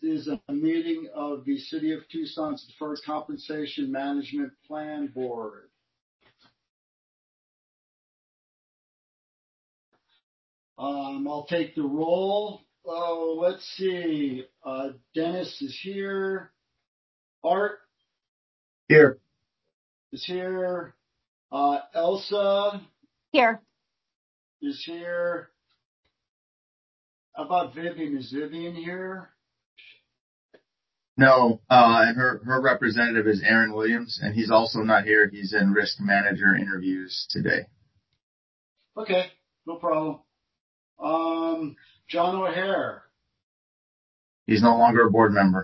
is a meeting of the City of Tucson's Deferred Compensation Management Plan Board. I'll take the roll. Oh, let's see. Dennis is here. Art Here. Is here. Elsa Here. Is here. How about Vivian? Is Vivian here? No, and her representative is Aaron Williams, and he's also not here. He's in risk manager interviews today. Okay, no problem. John O'Hare. He's no longer a board member.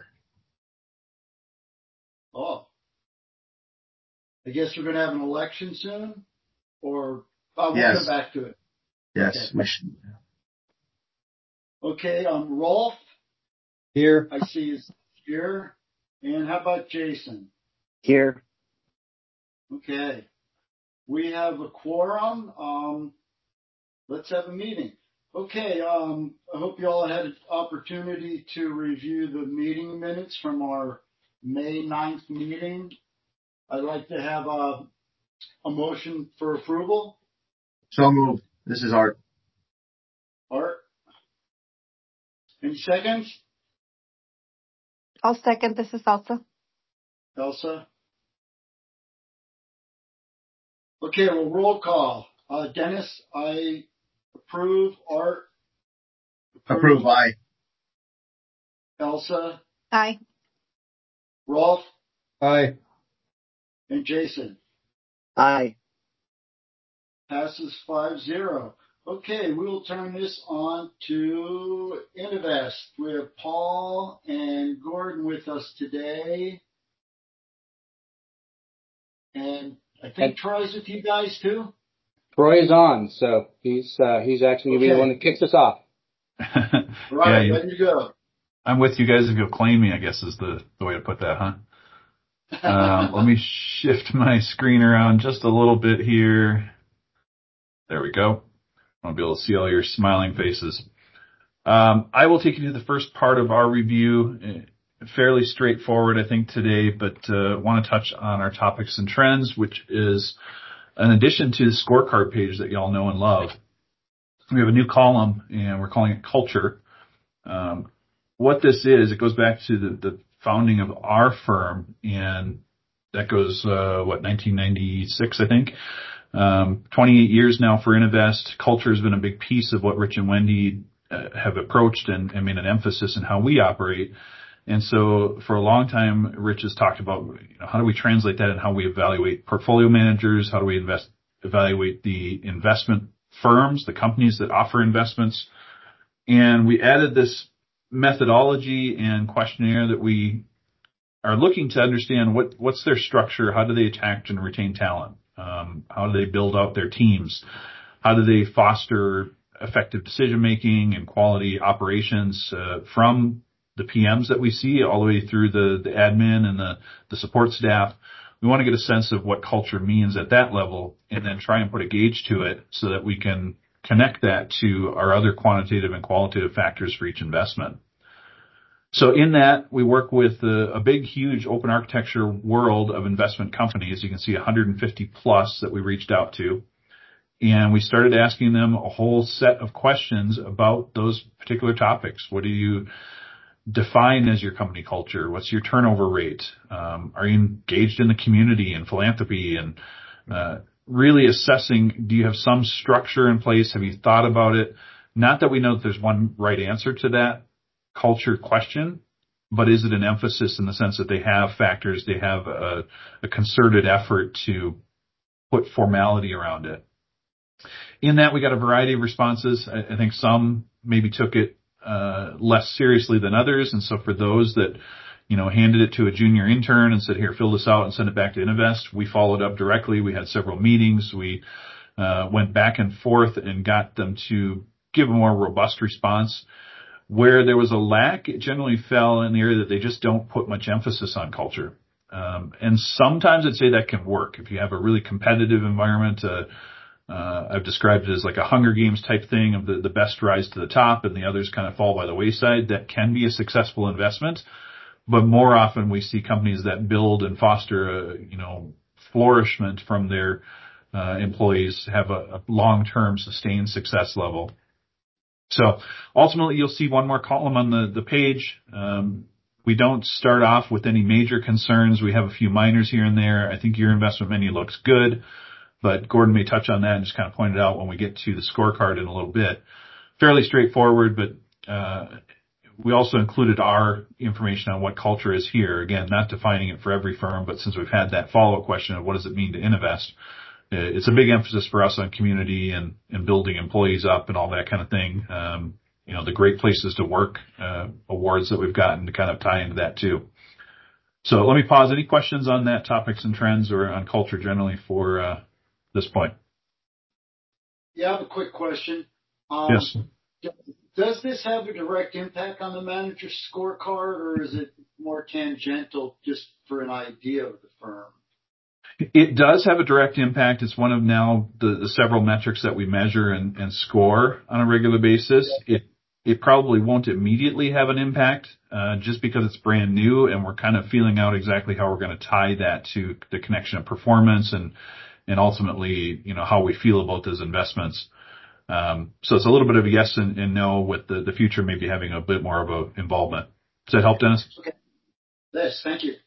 Oh. I guess we're going to have an election soon? Or we'll come back to it. Yes, okay. We should. Okay, Rolf. Here. I see he's here. And how about Jason? Here. Okay. We have a quorum. Let's have a meeting. Okay, I hope you all had an opportunity to review the meeting minutes from our May 9th meeting. I'd like to have a motion for approval. So moved. This is Art. Art? Any seconds? I'll second. This is Elsa. Elsa? Okay, well, roll call. Dennis, I approve. Art? Approve. Aye. Elsa? Aye. Rolf? Aye. And Jason? Aye. Passes 5-0. Okay, we'll turn this on to Innovest. We have Paul and Gordon with us today. And I think Troy's with you guys too? Troy is on, so he's actually going to be the one that kicks us off. Right, yeah, ready to go. I'm with you guys if you'll claim me, I guess is the way to put that, huh? Let me shift my screen around just a little bit here. There we go. I want to be able to see all your smiling faces. I will take you to the first part of our review. Fairly straightforward, I think, today, but want to touch on our topics and trends, which is in addition to the scorecard page that you all know and love. We have a new column, and we're calling it Culture. What this is, it goes back to the founding of our firm, and that goes, 1996, I think. 28 years now for Innovest. Culture has been a big piece of what Rich and Wendy have approached and made an emphasis in how we operate. And so for a long time, Rich has talked about, how do we translate that and how we evaluate portfolio managers? How do we evaluate the investment firms, the companies that offer investments? And we added this methodology and questionnaire that we are looking to understand what's their structure, how do they attract and retain talent, how do they build out their teams, how do they foster effective decision making and quality operations from the PMs that we see all the way through the admin and the support staff. We want to get a sense of what culture means at that level and then try and put a gauge to it so that we can connect that to our other quantitative and qualitative factors for each investment. So in that, we work with a big, huge open architecture world of investment companies. You can see 150 plus that we reached out to. And we started asking them a whole set of questions about those particular topics. What do you define as your company culture? What's your turnover rate? Are you engaged in the community and philanthropy? And really assessing, do you have some structure in place? Have you thought about it? Not that we know that there's one right answer to that culture question, but is it an emphasis in the sense that they have factors, they have a concerted effort to put formality around it? In that, we got a variety of responses. I think some maybe took it less seriously than others. And so for those that, handed it to a junior intern and said, here, fill this out and send it back to Innovest, we followed up directly. We had several meetings. We went back and forth and got them to give a more robust response. Where there was a lack, it generally fell in the area that they just don't put much emphasis on culture. And sometimes I'd say that can work. If you have a really competitive environment, I've described it as like a Hunger Games type thing of the best rise to the top and the others kind of fall by the wayside. That can be a successful investment. But more often we see companies that build and foster flourishment from their employees have a long-term sustained success level. So ultimately you'll see one more column on the page. We don't start off with any major concerns. We have a few minors here and there. I think your investment menu looks good, but Gordon may touch on that and just kind of point it out when we get to the scorecard in a little bit. Fairly straightforward, but we also included our information on what culture is here. Again, not defining it for every firm, but since we've had that follow-up question of what does it mean to Innovest, it's a big emphasis for us on community and building employees up and all that kind of thing. The great places to work awards that we've gotten to kind of tie into that too. So let me pause. Any questions on that, topics and trends, or on culture generally for this point? Yeah, I have a quick question. Yes. Does this have a direct impact on the manager's scorecard, or is it more tangential just for an idea of the firm? It does have a direct impact. It's one of now the several metrics that we measure and score on a regular basis. It probably won't immediately have an impact just because it's brand new and we're kind of feeling out exactly how we're going to tie that to the connection of performance and ultimately, how we feel about those investments. So it's a little bit of a yes and no, with the future maybe having a bit more of a involvement. Does that help, Dennis? Okay. Yes, thank you.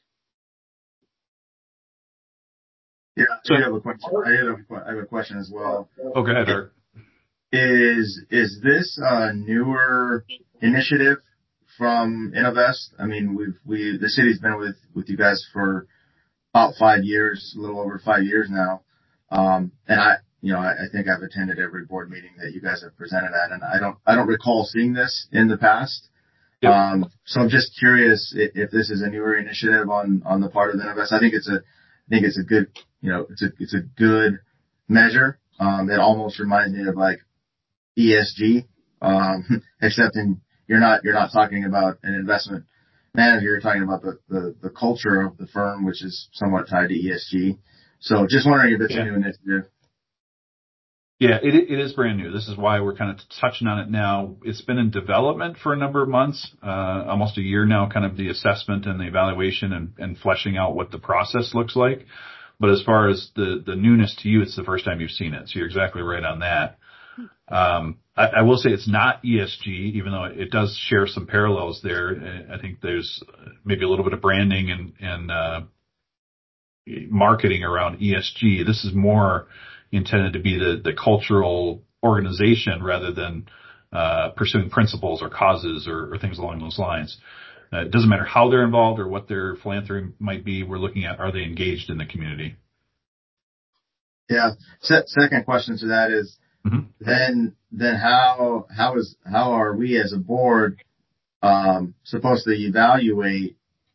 Yeah, so I have a question. I have a question as well. Oh, go ahead, Art. Is this a newer initiative from Innovest? I mean, the city's been with you guys for about 5 years, a little over 5 years now. And I think I've attended every board meeting that you guys have presented at, and I don't recall seeing this in the past. Yep. So I'm just curious if this is a newer initiative on the part of Innovest. I think it's a good, it's a good measure. It almost reminds me of like ESG, except you're not talking about an investment manager. You're talking about the culture of the firm, which is somewhat tied to ESG. So just wondering if it's a new initiative. Yeah, it is brand new. This is why we're kind of touching on it now. It's been in development for a number of months, almost a year now, kind of the assessment and the evaluation and fleshing out what the process looks like. But as far as the newness to you, it's the first time you've seen it. So you're exactly right on that. I will say it's not ESG, even though it does share some parallels there. I think there's maybe a little bit of branding and marketing around ESG. This is more intended to be the cultural organization rather than pursuing principles or causes or things along those lines. It doesn't matter how they're involved or what their philanthropy might be. We're looking at, are they engaged in the community? Yeah. Second question to that is, then how are we as a board supposed to evaluate,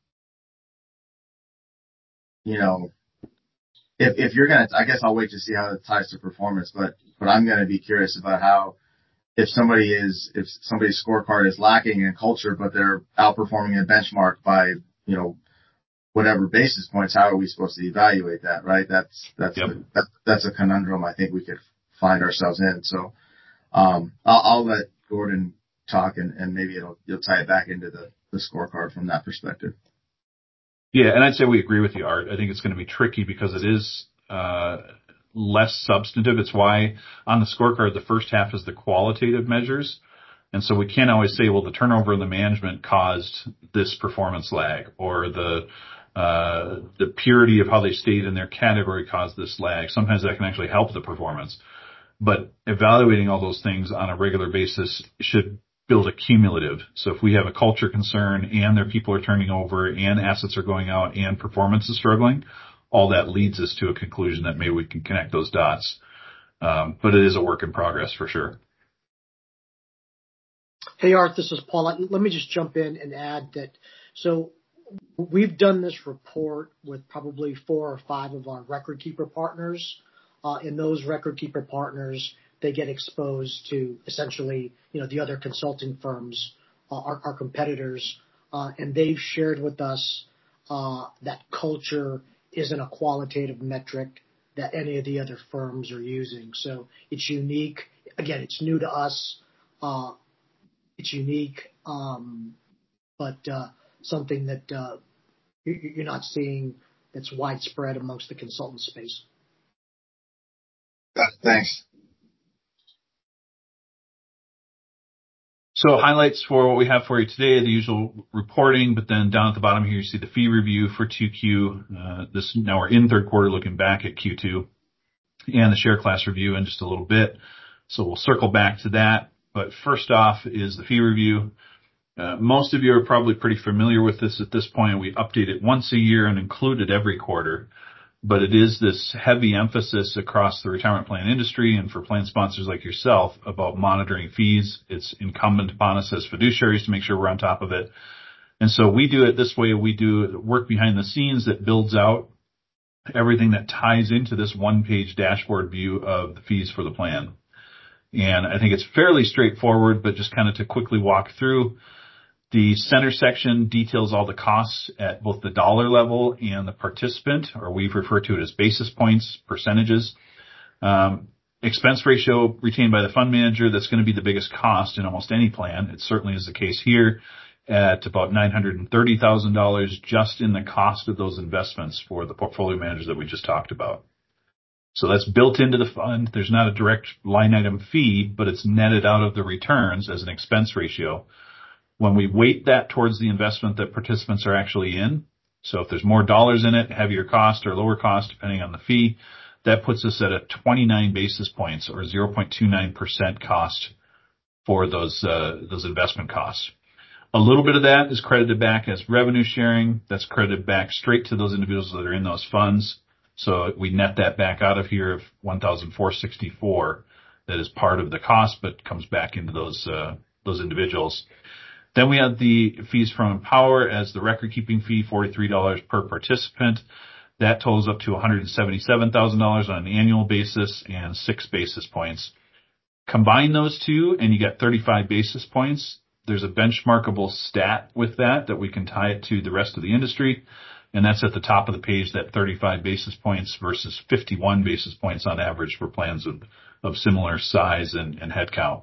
if you're going to, I guess I'll wait to see how it ties to performance, but I'm going to be curious about how, if somebody's scorecard is lacking in culture, but they're outperforming a benchmark by, whatever basis points, how are we supposed to evaluate that, right? That's a conundrum I think we could find ourselves in. So, I'll let Gordon talk and maybe you'll tie it back into the scorecard from that perspective. Yeah, and I'd say we agree with you, Art. I think it's going to be tricky because it is less substantive. It's why on the scorecard, the first half is the qualitative measures. And so we can't always say, well, the turnover in the management caused this performance lag, or the purity of how they stayed in their category caused this lag. Sometimes that can actually help the performance. But evaluating all those things on a regular basis should build a cumulative. So if we have a culture concern and their people are turning over and assets are going out and performance is struggling, all that leads us to a conclusion that maybe we can connect those dots. But it is a work in progress for sure. Hey, Art, this is Paul. Let me just jump in and add that. So we've done this report with probably 4 or 5 of our record keeper partners. And those record keeper partners, they get exposed to essentially, the other consulting firms, our competitors, and they've shared with us that culture isn't a qualitative metric. that any of the other firms are using. So it's unique. Again, it's new to us. It's unique, but something that you're not seeing that's widespread amongst the consultant space. Got it. Thanks. So highlights for what we have for you today, the usual reporting, but then down at the bottom here, you see the fee review for 2Q. Now we're in third quarter looking back at Q2, and the share class review in just a little bit. So we'll circle back to that. But first off is the fee review. Most of you are probably pretty familiar with this at this point. We update it once a year and include it every quarter. But it is this heavy emphasis across the retirement plan industry and for plan sponsors like yourself about monitoring fees. It's incumbent upon us as fiduciaries to make sure we're on top of it. And so we do it this way. We do work behind the scenes that builds out everything that ties into this one-page dashboard view of the fees for the plan. And I think it's fairly straightforward, but just kind of to quickly walk through. The center section details all the costs at both the dollar level and the participant, or we refer to it as basis points, percentages. Expense ratio retained by the fund manager, that's going to be the biggest cost in almost any plan. It certainly is the case here at about $930,000 just in the cost of those investments for the portfolio managers that we just talked about. So that's built into the fund. There's not a direct line item fee, but it's netted out of the returns as an expense ratio. When we weight that towards the investment that participants are actually in, so if there's more dollars in it, heavier cost or lower cost, depending on the fee, that puts us at a 29 basis points or 0.29% cost for those investment costs. A little bit of that is credited back as revenue sharing. That's credited back straight to those individuals that are in those funds. So we net that back out of here of $1,464 that is part of the cost, but comes back into those individuals. Then we have the fees from Empower as the record keeping fee, $43 per participant. That totals up to $177,000 on an annual basis and 6 basis points. Combine those two and you get 35 basis points. There's a benchmarkable stat with that we can tie it to the rest of the industry. And that's at the top of the page, that 35 basis points versus 51 basis points on average for plans of similar size and head count.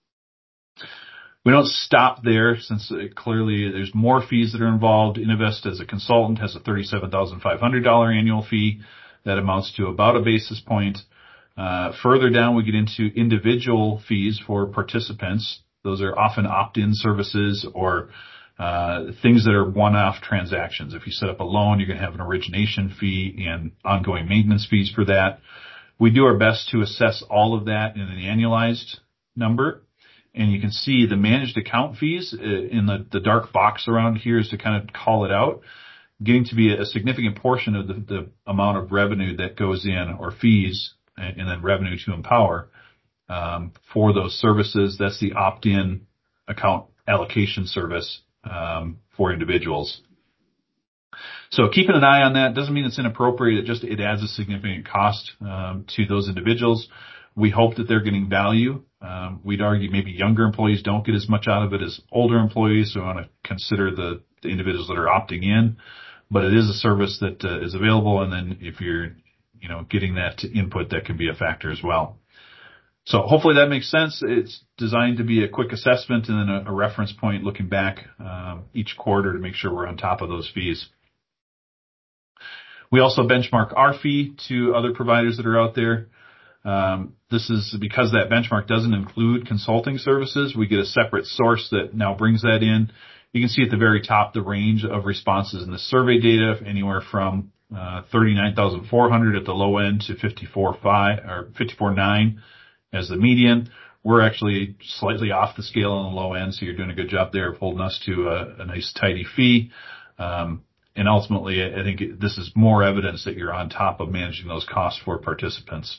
We don't stop there since clearly there's more fees that are involved. Innovest as a consultant has a $37,500 annual fee that amounts to about a basis point. Further down, we get into individual fees for participants. Those are often opt-in services or things that are one-off transactions. If you set up a loan, you're going to have an origination fee and ongoing maintenance fees for that. We do our best to assess all of that in an annualized number. And you can see the managed account fees in the dark box around here is to kind of call it out, getting to be a significant portion of the amount of revenue that goes in or fees and then revenue to Empower for those services. That's the opt-in account allocation service for individuals. So keeping an eye on that doesn't mean it's inappropriate. It adds a significant cost to those individuals. We hope that they're getting value. We'd argue maybe younger employees don't get as much out of it as older employees, so we want to consider the individuals that are opting in. But it is a service that is available, and then if you're getting that input, that can be a factor as well. So hopefully that makes sense. It's designed to be a quick assessment and then a reference point looking back each quarter to make sure we're on top of those fees. We also benchmark our fee to other providers that are out there. This is because that benchmark doesn't include consulting services. We get a separate source that now brings that in. You can see at the very top the range of responses in the survey data, anywhere from 39,400 at the low end to 54.5 or 54.9 as the median. We're actually slightly off the scale on the low end, so you're doing a good job there of holding us to a nice tidy fee. And ultimately, I think this is more evidence that you're on top of managing those costs for participants.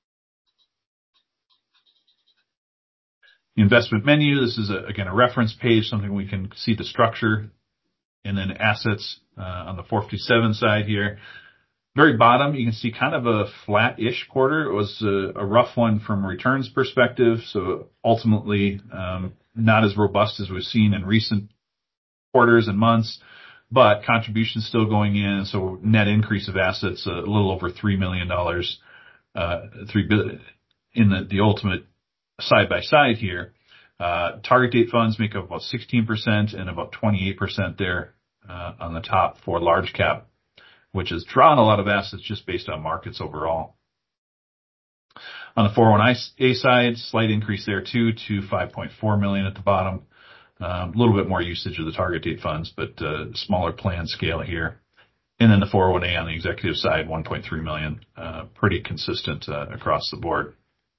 The investment menu, this is, again, a reference page, something we can see the structure. And then assets on the 457 side here. Very bottom, you can see kind of a flat-ish quarter. It was a rough one from a returns perspective, so ultimately not as robust as we've seen in recent quarters and months. but contributions still going in. So net increase of assets, a little over $3 million, $3 billion in the ultimate side by side here. Target date funds make up about 16% and about 28% there, on the top for large cap, which has drawn a lot of assets just based on markets overall. On the 401A side, slight increase there too to 5.4 million at the bottom. A little bit more usage of the target date funds, but smaller plan scale here. And then the 401A on the executive side, 1.3 million, pretty consistent across the board.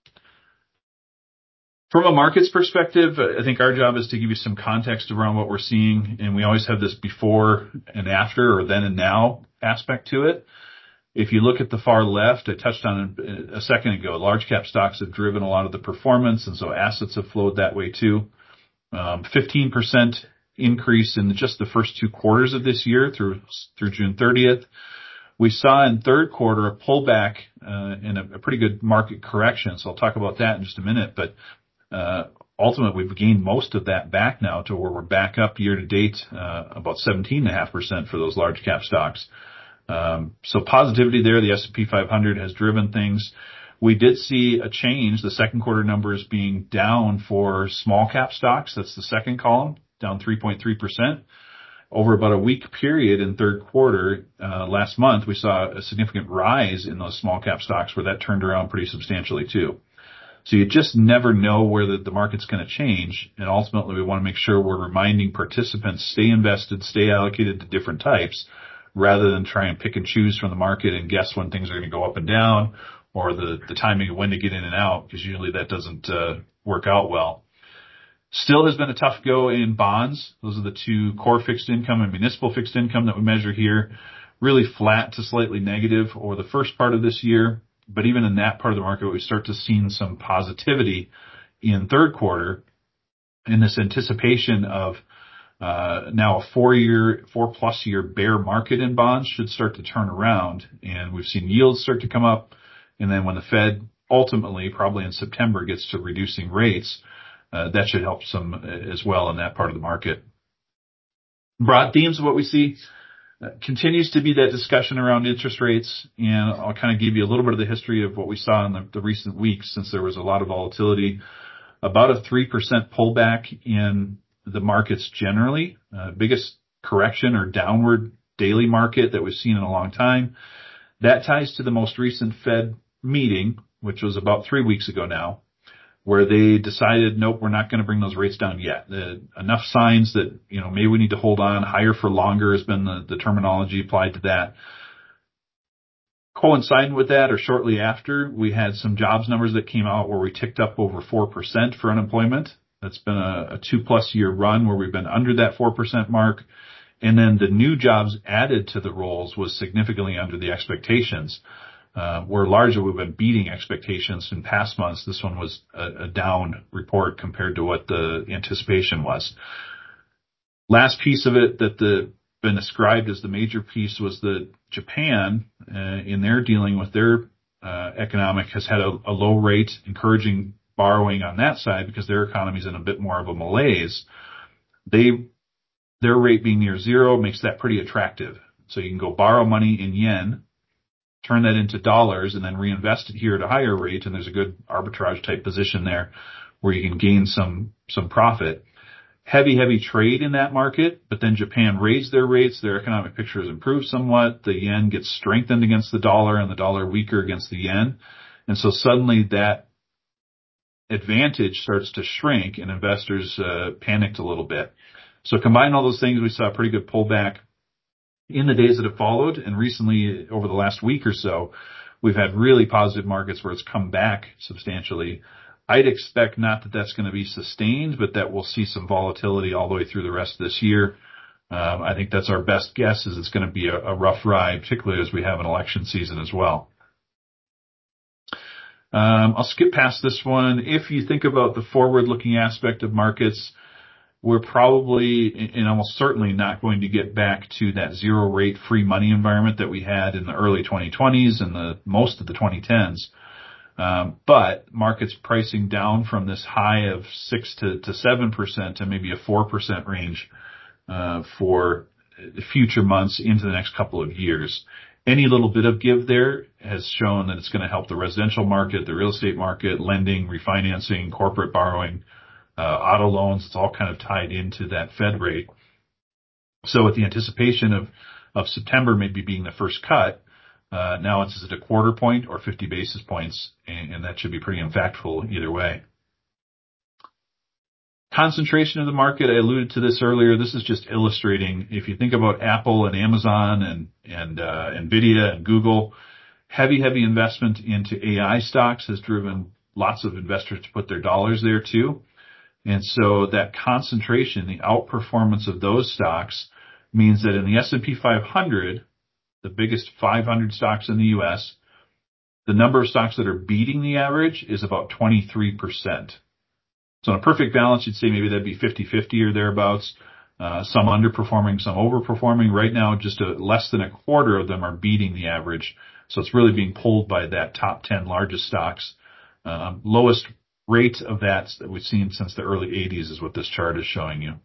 From a markets perspective, I think our job is to give you some context around what we're seeing, and we always have this before and after, or then and now aspect to it. If you look at the far left, I touched on it a second ago, large cap stocks have driven a lot of the performance, and so assets have flowed that way too. 15% increase in just the first 2 quarters of this year through June 30th. We saw in third quarter a pullback and a pretty good market correction, so I'll talk about that in just a minute. But ultimately, we've gained most of that back now to where we're back up year to date, about 17.5% for those large cap stocks. So positivity there. The S&P 500 has driven things. We did see a change, the second quarter numbers being down for small cap stocks. That's the second column, down 3.3%. Over about a week period in third quarter, last month, we saw a significant rise in those small cap stocks where that turned around pretty substantially too. So you just never know where the market's going to change. And ultimately, we want to make sure we're reminding participants, stay invested, stay allocated to different types, rather than try and pick and choose from the market and guess when things are going to go up and down, or the timing of when to get in and out, because usually that doesn't work out well. Still has been a tough go in bonds. Those are the 2 core fixed income and municipal fixed income that we measure here. Really flat to slightly negative over the first part of this year. But even in that part of the market, we start to see some positivity in third quarter in this anticipation of now a 4+ year bear market in bonds should start to turn around. And we've seen yields start to come up. And then when the Fed ultimately, probably in September, gets to reducing rates, that should help some as well in that part of the market. Broad themes of what we see continues to be that discussion around interest rates. And I'll kind of give you a little bit of the history of what we saw in the recent weeks, since there was a lot of volatility. About a 3% pullback in the markets generally, biggest correction or downward daily market that we've seen in a long time. That ties to the most recent Fed meeting, which was about 3 weeks ago now, where they decided, nope, we're not going to bring those rates down yet. Enough signs that, maybe we need to hold on. Higher for longer has been the terminology applied to that. Coinciding with that, or shortly after, we had some jobs numbers that came out where we ticked up over 4% for unemployment. That's been a 2+ year run where we've been under that 4% mark. And then the new jobs added to the rolls was significantly under the expectations. Where largely we've been beating expectations in past months. This one was a down report compared to what the anticipation was. Last piece of it that been described as the major piece was that Japan, in their dealing with their economic, has had a low rate, encouraging borrowing on that side because their economy is in a bit more of a malaise. Their rate being near zero makes that pretty attractive. So you can go borrow money in yen, turn that into dollars, and then reinvest it here at a higher rate. And there's a good arbitrage type position there where you can gain some profit. Heavy trade in that market, but then Japan raised their rates. Their economic picture has improved somewhat. The yen gets strengthened against the dollar and the dollar weaker against the yen. And so suddenly that advantage starts to shrink and investors panicked a little bit. So combine all those things, we saw a pretty good pullback in the days that have followed. And recently, over the last week or so, we've had really positive markets where it's come back substantially. I'd expect not that that's going to be sustained, but that we'll see some volatility all the way through the rest of this year. I think that's our best guess, is it's going to be a rough ride, particularly as we have an election season as well. I'll skip past this one. If you think about the forward-looking aspect of markets, we're probably and almost certainly not going to get back to that zero rate free money environment that we had in the early 2020s and most of the 2010s. But markets pricing down from this high of 6 to 7% to maybe a 4% range for future months into the next couple of years. Any little bit of give there has shown that it's going to help the residential market, the real estate market, lending, refinancing, corporate borrowing, auto loans. It's all kind of tied into that Fed rate. So with the anticipation of September maybe being the first cut, now it's at a quarter point or 50 basis points, and that should be pretty impactful either way. Concentration of the market, I alluded to this earlier. This is just illustrating, if you think about Apple and Amazon and Nvidia and Google, heavy investment into AI stocks has driven lots of investors to put their dollars there too. And so that concentration, the outperformance of those stocks, means that in the S&P 500, the biggest 500 stocks in the U.S., the number of stocks that are beating the average is about 23%. So in a perfect balance, you'd say maybe that'd be 50-50 or thereabouts. Some underperforming, some overperforming. Right now, just less than a quarter of them are beating the average. So it's really being pulled by that top 10 largest stocks. Lowest rate of that we've seen since the early 80s is what this chart is showing you.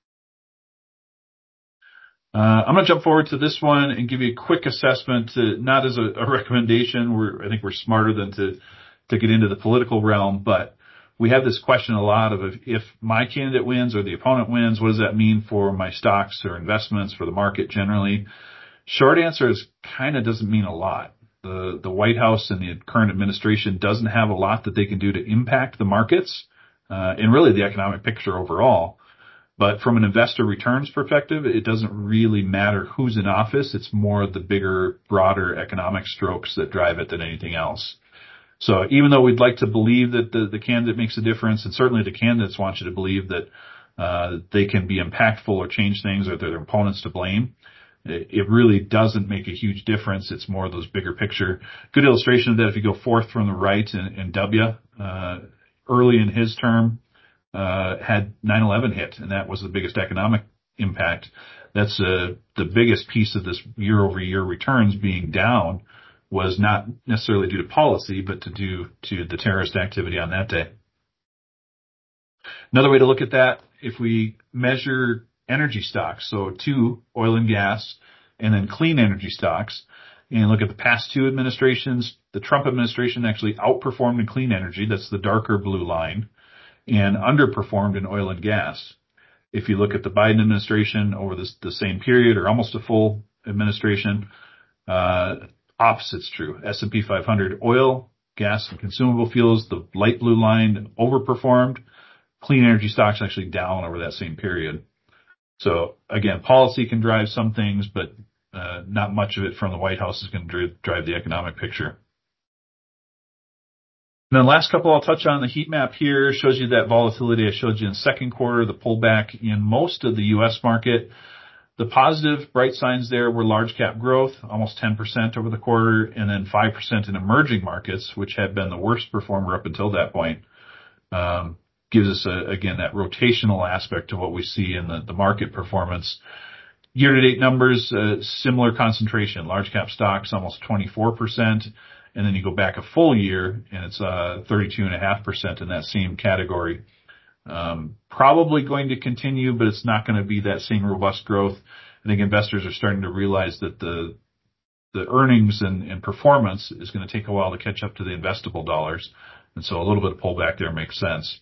I'm going to jump forward to this one and give you a quick assessment, not as a recommendation. I think we're smarter than to get into the political realm, but we have this question a lot of if my candidate wins or the opponent wins, what does that mean for my stocks or investments, for the market generally? Short answer is kind of doesn't mean a lot. The White House and the current administration doesn't have a lot that they can do to impact the markets, and really the economic picture overall. But from an investor returns perspective, it doesn't really matter who's in office. It's more the bigger, broader economic strokes that drive it than anything else. So even though we'd like to believe that the candidate makes a difference, and certainly the candidates want you to believe that they can be impactful or change things or their opponents to blame, it really doesn't make a huge difference. It's more of those bigger picture. Good illustration of that, if you go fourth from the right in W, early in his term, had 9/11 hit, and that was the biggest economic impact. That's the biggest piece of this year-over-year returns being down was not necessarily due to policy, but to the terrorist activity on that day. Another way to look at that, if we measure energy stocks, so 2 oil and gas, and then clean energy stocks, and look at the past 2 administrations, the Trump administration actually outperformed in clean energy, that's the darker blue line, and underperformed in oil and gas. If you look at the Biden administration over the same period, or almost a full administration, opposite's true. S&P 500 oil, gas, and consumable fuels, the light blue line overperformed. Clean energy stocks actually down over that same period. So again, policy can drive some things, but not much of it from the White House is going to drive the economic picture. And then last couple I'll touch on. The heat map here shows you that volatility I showed you in second quarter, the pullback in most of the U.S. market. The positive bright signs there were large cap growth, almost 10% over the quarter, and then 5% in emerging markets, which had been the worst performer up until that point. Gives us, again, that rotational aspect to what we see in the market performance. Year-to-date numbers, similar concentration. Large cap stocks, almost 24%. And then you go back a full year, and it's 32.5% in that same category. Probably going to continue, but it's not going to be that same robust growth. I think investors are starting to realize that the earnings and performance is going to take a while to catch up to the investable dollars. And so a little bit of pullback there makes sense.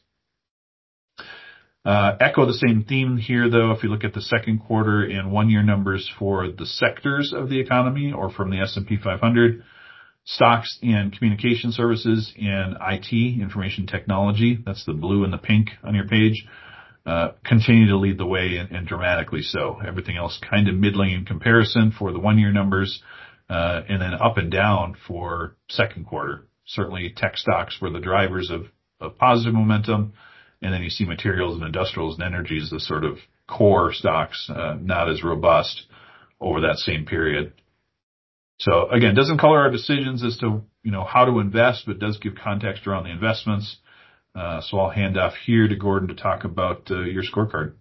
Echo the same theme here, though. If you look at the second quarter and 1-year numbers for the sectors of the economy or from the S&P 500, stocks in communication services and IT, information technology, that's the blue and the pink on your page, continue to lead the way and dramatically so. Everything else kind of middling in comparison for the 1-year numbers, and then up and down for second quarter. Certainly tech stocks were the drivers of positive momentum. And then you see materials and industrials and energy as the sort of core stocks, not as robust over that same period. So again, doesn't color our decisions as to, how to invest, but does give context around the investments. So I'll hand off here to Gordon to talk about your scorecard.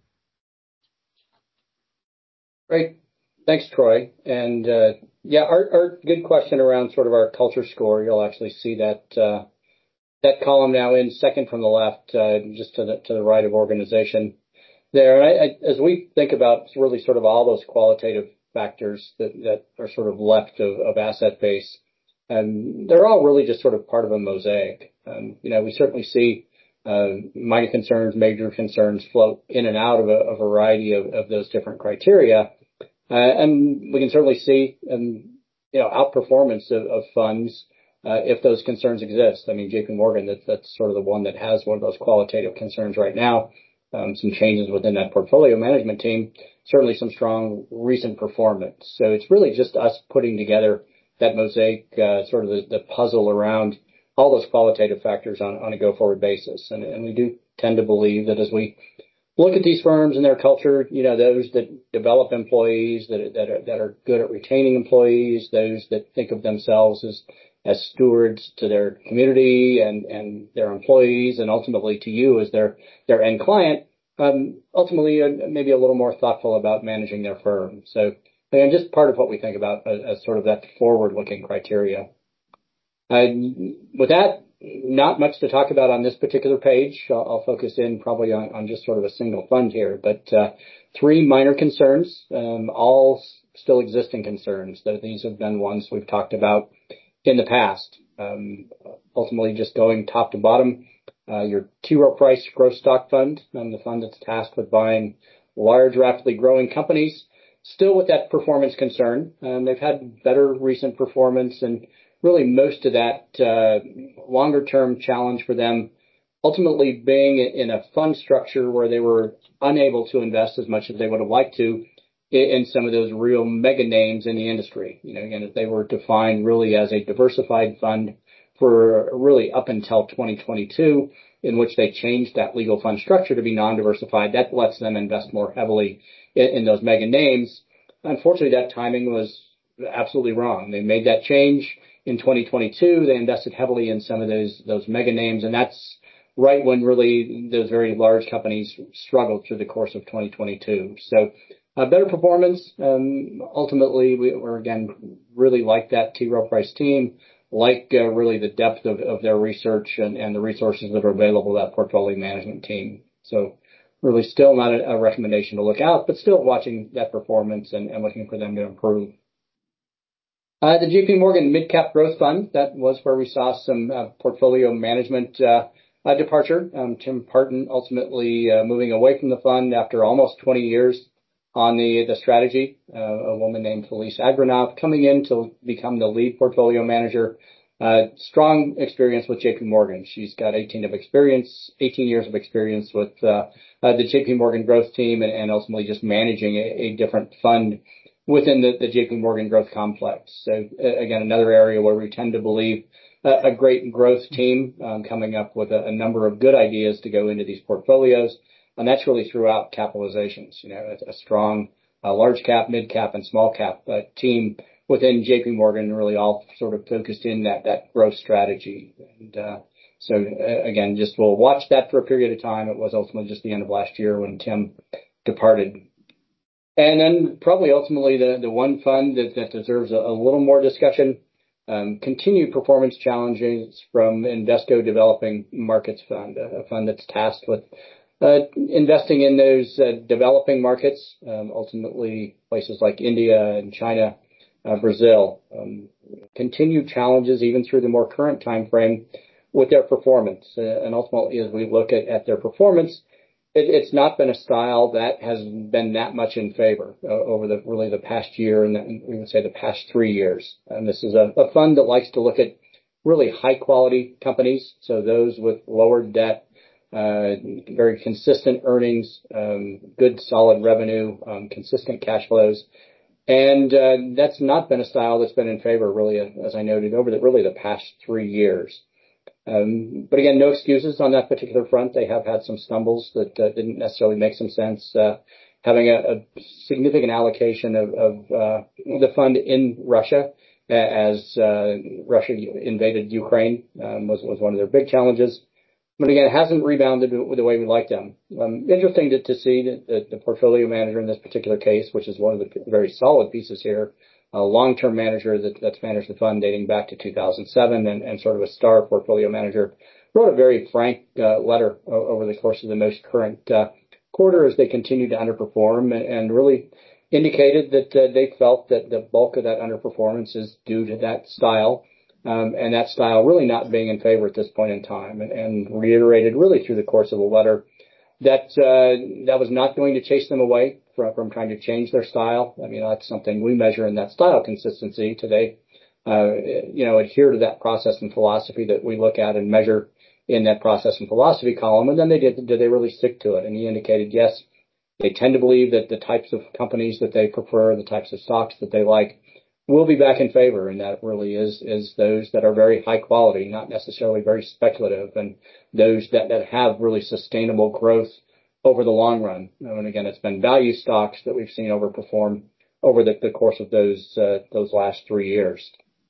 Great. Thanks, Troy. And, our good question around sort of our culture score, you'll actually see that column now in second from the left, just to the right of organization. there. And as we think about really sort of all those qualitative factors that are sort of left of asset base, they're all really just sort of part of a mosaic. We certainly see minor concerns, major concerns float in and out of a variety of those different criteria. And we can certainly see, outperformance of funds, if those concerns exist. I mean, JP Morgan, that's sort of the one that has one of those qualitative concerns right now. Some changes within that portfolio management team, certainly some strong recent performance. So it's really just us putting together that mosaic, sort of the puzzle around all those qualitative factors on a go-forward basis. And we do tend to believe that as we look at these firms and their culture, those that develop employees, that are good at retaining employees, those that think of themselves as stewards to their community and their employees, and ultimately to you as their end client, ultimately maybe a little more thoughtful about managing their firm. So again, just part of what we think about as sort of that forward-looking criteria. With that, not much to talk about on this particular page. I'll focus in probably on just sort of a single fund here, but 3 minor concerns, all still existing concerns. These have been ones we've talked about in the past. Ultimately, just going top to bottom, your T. Rowe Price Growth Stock Fund, the fund that's tasked with buying large, rapidly growing companies, still with that performance concern. They've had better recent performance, and really most of that longer-term challenge for them ultimately being in a fund structure where they were unable to invest as much as they would have liked to in some of those real mega names in the industry. Again, if they were defined really as a diversified fund for really up until 2022, in which they changed that legal fund structure to be non-diversified, that lets them invest more heavily in those mega names. Unfortunately, that timing was absolutely wrong. They made that change in 2022. They invested heavily in some of those mega names, and that's right when really those very large companies struggled through the course of 2022. So better performance. Ultimately, we're again really like that T. Rowe Price team, like really the depth of their research and the resources that are available to that portfolio management team. So really still not a recommendation to look out, but still watching that performance and looking for them to improve. The JP Morgan Mid Cap Growth Fund, that was where we saw some portfolio management departure. Tim Parton ultimately moving away from the fund after almost 20 years on the strategy. A woman named Felice Agranov coming in to become the lead portfolio manager. Strong experience with JP Morgan. She's got 18 years of experience with the JP Morgan growth team and ultimately just managing a different fund within the JP Morgan growth complex. So again, another area where we tend to believe a great growth team coming up with a number of good ideas to go into these portfolios. And that's really throughout capitalizations, a strong large cap, mid cap, and small cap team within JP Morgan, really all sort of focused in that growth strategy. And so again, just we'll watch that for a period of time. It was ultimately just the end of last year when Tim departed. And then probably ultimately the one fund that deserves a little more discussion, continued performance challenges from Invesco Developing Markets Fund, a fund that's tasked with investing in those developing markets, ultimately places like India and China, Brazil. Continued challenges even through the more current time frame with their performance. And ultimately, as we look at their performance, it's not been a style that has been that much in favor over the past year, and we would say the past 3 years. And this is a fund that likes to look at really high quality companies, so those with lower debt, very consistent earnings, good solid revenue, consistent cash flows. And that's not been a style that's been in favor, really, as I noted, over the past 3 years. But again, no excuses on that particular front. They have had some stumbles that didn't necessarily make some sense. Having a significant allocation of the fund in Russia as Russia invaded Ukraine was one of their big challenges. But again, it hasn't rebounded the way we like them. Interesting to see that the portfolio manager in this particular case, which is one of the very solid pieces here, a long-term manager that's managed the fund dating back to 2007 and sort of a star portfolio manager, wrote a very frank letter over the course of the most current quarter as they continued to underperform and really indicated that they felt that the bulk of that underperformance is due to that style, and that style really not being in favor at this point in time, and reiterated really through the course of the letter that that was not going to chase them away from trying to change their style. I mean, that's something we measure in that style consistency today. Adhere to that process and philosophy that we look at and measure in that process and philosophy column. And then did they really stick to it? And he indicated, yes, they tend to believe that the types of companies that they prefer, the types of stocks that they like, will be back in favor. And that really is those that are very high quality, not necessarily very speculative, and those that have really sustainable growth over the long run. And again, it's been value stocks that we've seen overperform over the course of those last 3 years.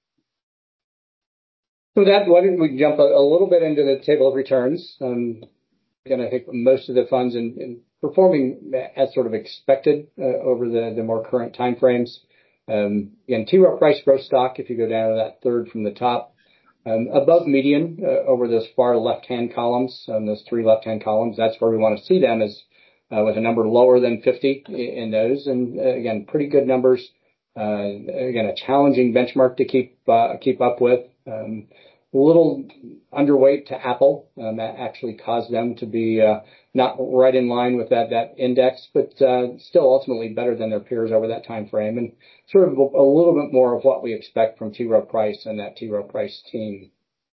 So with that, why don't we jump a little bit into the table of returns? Again, I think most of the funds in performing as sort of expected over the more current time frames. Again, T. Rowe Price growth stock, if you go down to that third from the top, above median over those far left-hand columns, those 3 left-hand columns. That's where we want to see them, is with a number lower than 50 in those. And again, pretty good numbers. Again, a challenging benchmark to keep up with. A little underweight to Apple. That actually caused them to be not right in line with that index, but still ultimately better than their peers over that time frame, and sort of a little bit more of what we expect from T. Rowe Price and that T. Rowe Price team.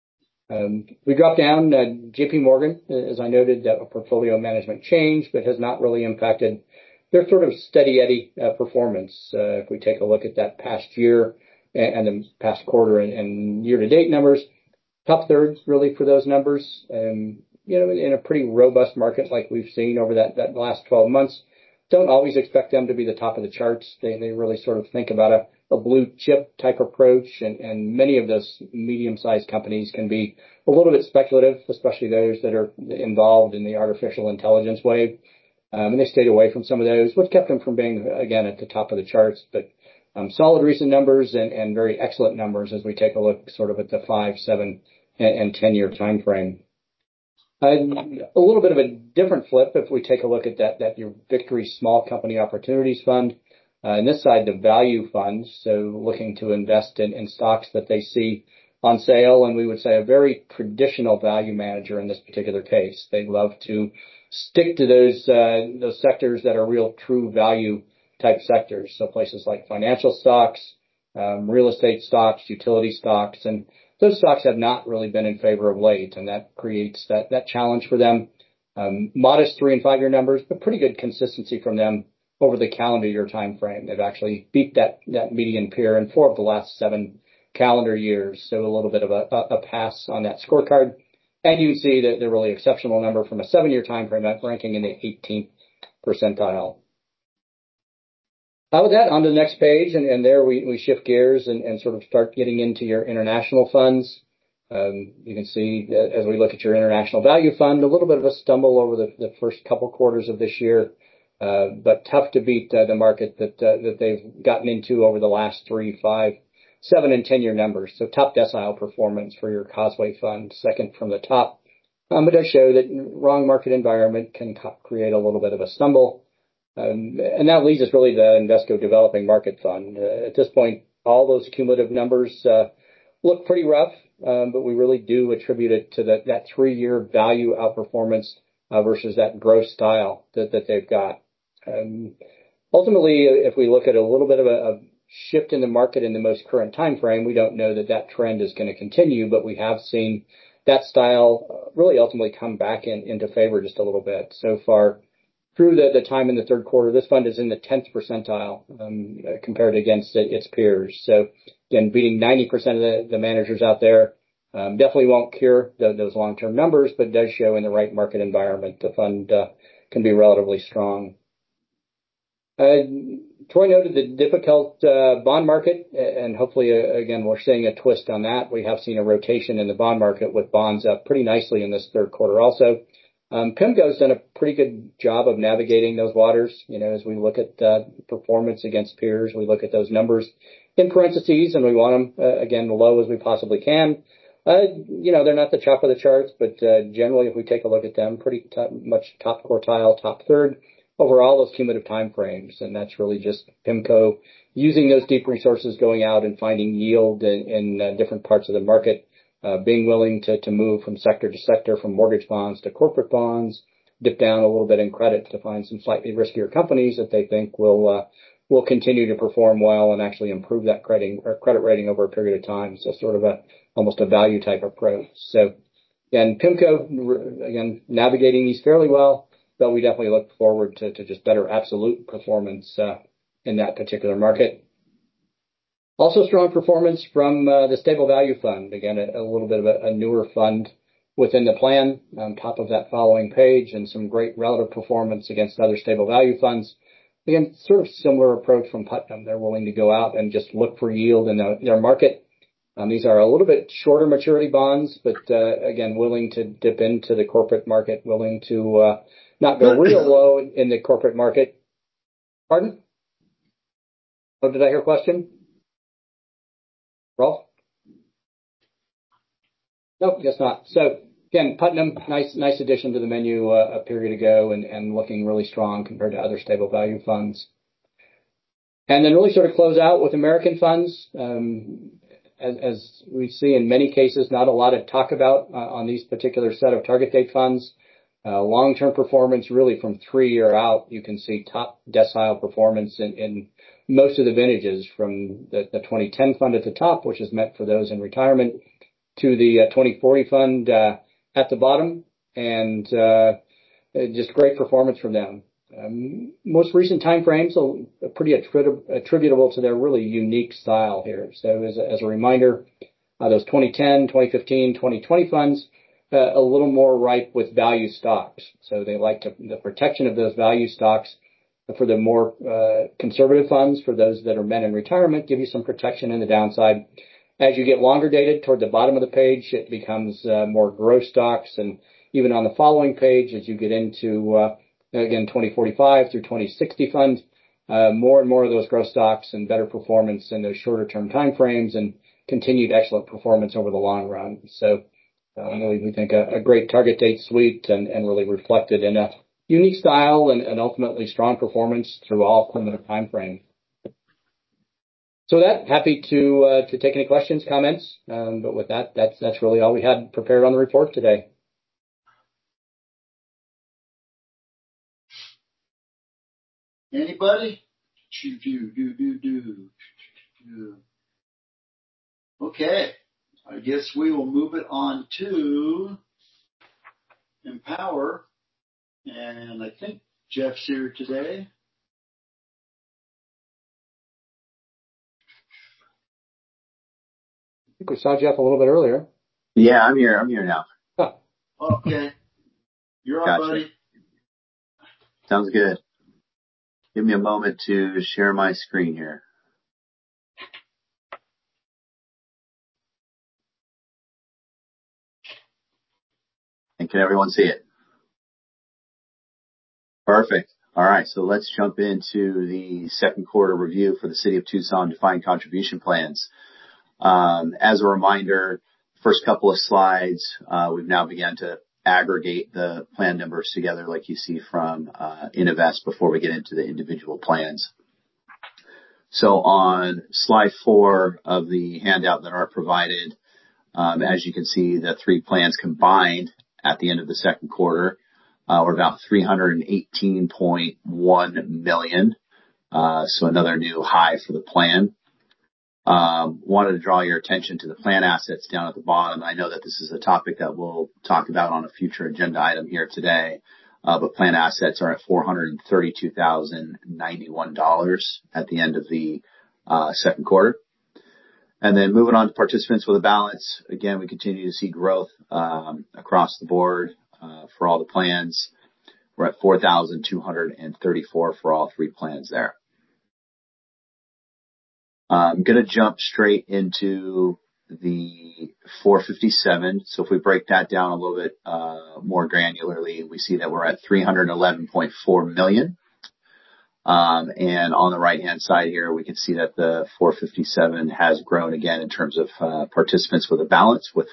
We dropped down JP Morgan, as I noted, that a portfolio management change, but has not really impacted their sort of steady Eddie performance. If we take a look at that past year and the past quarter and year-to-date numbers, top third really for those numbers. In a pretty robust market like we've seen over that last 12 months, don't always expect them to be the top of the charts. They really sort of think about a blue chip type approach, and many of those medium-sized companies can be a little bit speculative, especially those that are involved in the artificial intelligence wave. And they stayed away from some of those, which kept them from being, again, at the top of the charts. But solid recent numbers and very excellent numbers as we take a look sort of at the 5, 7, and 10-year time frame. A little bit of a different flip if we take a look at that your Victory Small Company Opportunities Fund. And this side, the value fund, so looking to invest in stocks that they see on sale, and we would say a very traditional value manager in this particular case. They love to stick to those sectors that are real true value type sectors. So places like financial stocks, real estate stocks, utility stocks, and those stocks have not really been in favor of late, and that creates that challenge for them. Modest 3 and 5 year numbers, but pretty good consistency from them over the calendar year time frame. They've actually beat that median peer in 4 of the last 7 calendar years, so a little bit of a pass on that scorecard. And you can see that the really exceptional number from a 7-year time frame, ranking in the 18th percentile. With that, on to the next page, and there we shift gears and sort of start getting into your international funds. You can see as we look at your international value fund, a little bit of a stumble over the first couple quarters of this year, but tough to beat the market that they've gotten into over the last 3, 5, 7, and 10-year numbers. So top decile performance for your Causeway fund, second from the top. It does show that wrong market environment can create a little bit of a stumble. And that leads us really to the Invesco Developing Market Fund. At this point, all those cumulative numbers look pretty rough, but we really do attribute it to that 3-year value outperformance versus that growth style that they've got. Ultimately, if we look at a little bit of a shift in the market in the most current time frame, we don't know that trend is going to continue, but we have seen that style really ultimately come back into favor just a little bit. So far, through the time in the third quarter, this fund is in the 10th percentile compared against its peers. So again, beating 90% of the managers out there definitely won't cure those long-term numbers, but does show in the right market environment the fund can be relatively strong. Troy noted the difficult bond market, and hopefully, again, we're seeing a twist on that. We have seen a rotation in the bond market with bonds up pretty nicely in this third quarter also. PIMCO's done a pretty good job of navigating those waters. As we look at performance against peers, we look at those numbers in parentheses, and we want them, again, low as we possibly can. They're not the top of the charts, but generally, if we take a look at them, pretty much top quartile, top third over all those cumulative time frames. And that's really just PIMCO using those deep resources, going out and finding yield in different parts of the market, being willing to move from sector to sector, from mortgage bonds to corporate bonds, dip down a little bit in credit to find some slightly riskier companies that they think will continue to perform well and actually improve that credit rating over a period of time. So sort of almost a value type approach. So again, PIMCO, again, navigating these fairly well, but we definitely look forward to just better absolute performance in that particular market. Also strong performance from the Stable Value Fund. Again, a little bit of a newer fund within the plan on top of that following page, and some great relative performance against other stable value funds. Again, sort of similar approach from Putnam. They're willing to go out and just look for yield in their market. These are a little bit shorter maturity bonds, but again, willing to dip into the corporate market, willing to not go real low in the corporate market. Pardon? Oh, did I hear a question? Rolf? Nope, guess not. So again, Putnam, nice addition to the menu a period ago, and looking really strong compared to other stable value funds. And then really sort of close out with American funds. As we see in many cases, not a lot of talk about on these particular set of target date funds. Long-term performance really from 3 year out, you can see top decile performance in most of the vintages, from the 2010 fund at the top, which is meant for those in retirement, to the 2040 fund at the bottom, and just great performance from them. Most recent time frames are pretty attributable to their really unique style here. So as a reminder, those 2010, 2015, 2020 funds, a little more ripe with value stocks. So they like the protection of those value stocks. For the more conservative funds, for those that are men in retirement, give you some protection in the downside. As you get longer dated toward the bottom of the page, it becomes more growth stocks. And even on the following page, as you get into, again, 2045 through 2060 funds, more and more of those growth stocks and better performance in those shorter term time frames, and continued excellent performance over the long run. So really, we think a great target date suite, and really reflected in a unique style and ultimately strong performance through all cumulative time frames. So with that, happy to take any questions, comments. But with that, that's really all we had prepared on the report today. Anybody? Okay. I guess we will move it on to Empower. And I think Jeff's here today. I think we saw Jeff a little bit earlier. Yeah, I'm here. I'm here now. Huh. Okay. You're on, buddy. Sounds good. Give me a moment to share my screen here. And can everyone see it? Perfect. All right, so let's jump into the second quarter review for the City of Tucson defined contribution plans. As a reminder, first couple of slides, we've now begun to aggregate the plan numbers together like you see from Innovest before we get into the individual plans. So on slide 4 of the handout that are provided, as you can see, the 3 plans combined at the end of the second quarter were about $318.1 million. So another new high for the plan. Wanted to draw your attention to the plan assets down at the bottom. I know that this is a topic that we'll talk about on a future agenda item here today. But plan assets are at $432,091 at the end of the second quarter. And then moving on to participants with a balance. Again, we continue to see growth across the board for all the plans. We're at 4,234 for all 3 plans there. I'm going to jump straight into the 457. So if we break that down a little bit more granularly, we see that we're at $311.4 million. And on the right-hand side here, we can see that the 457 has grown again in terms of participants with a balance with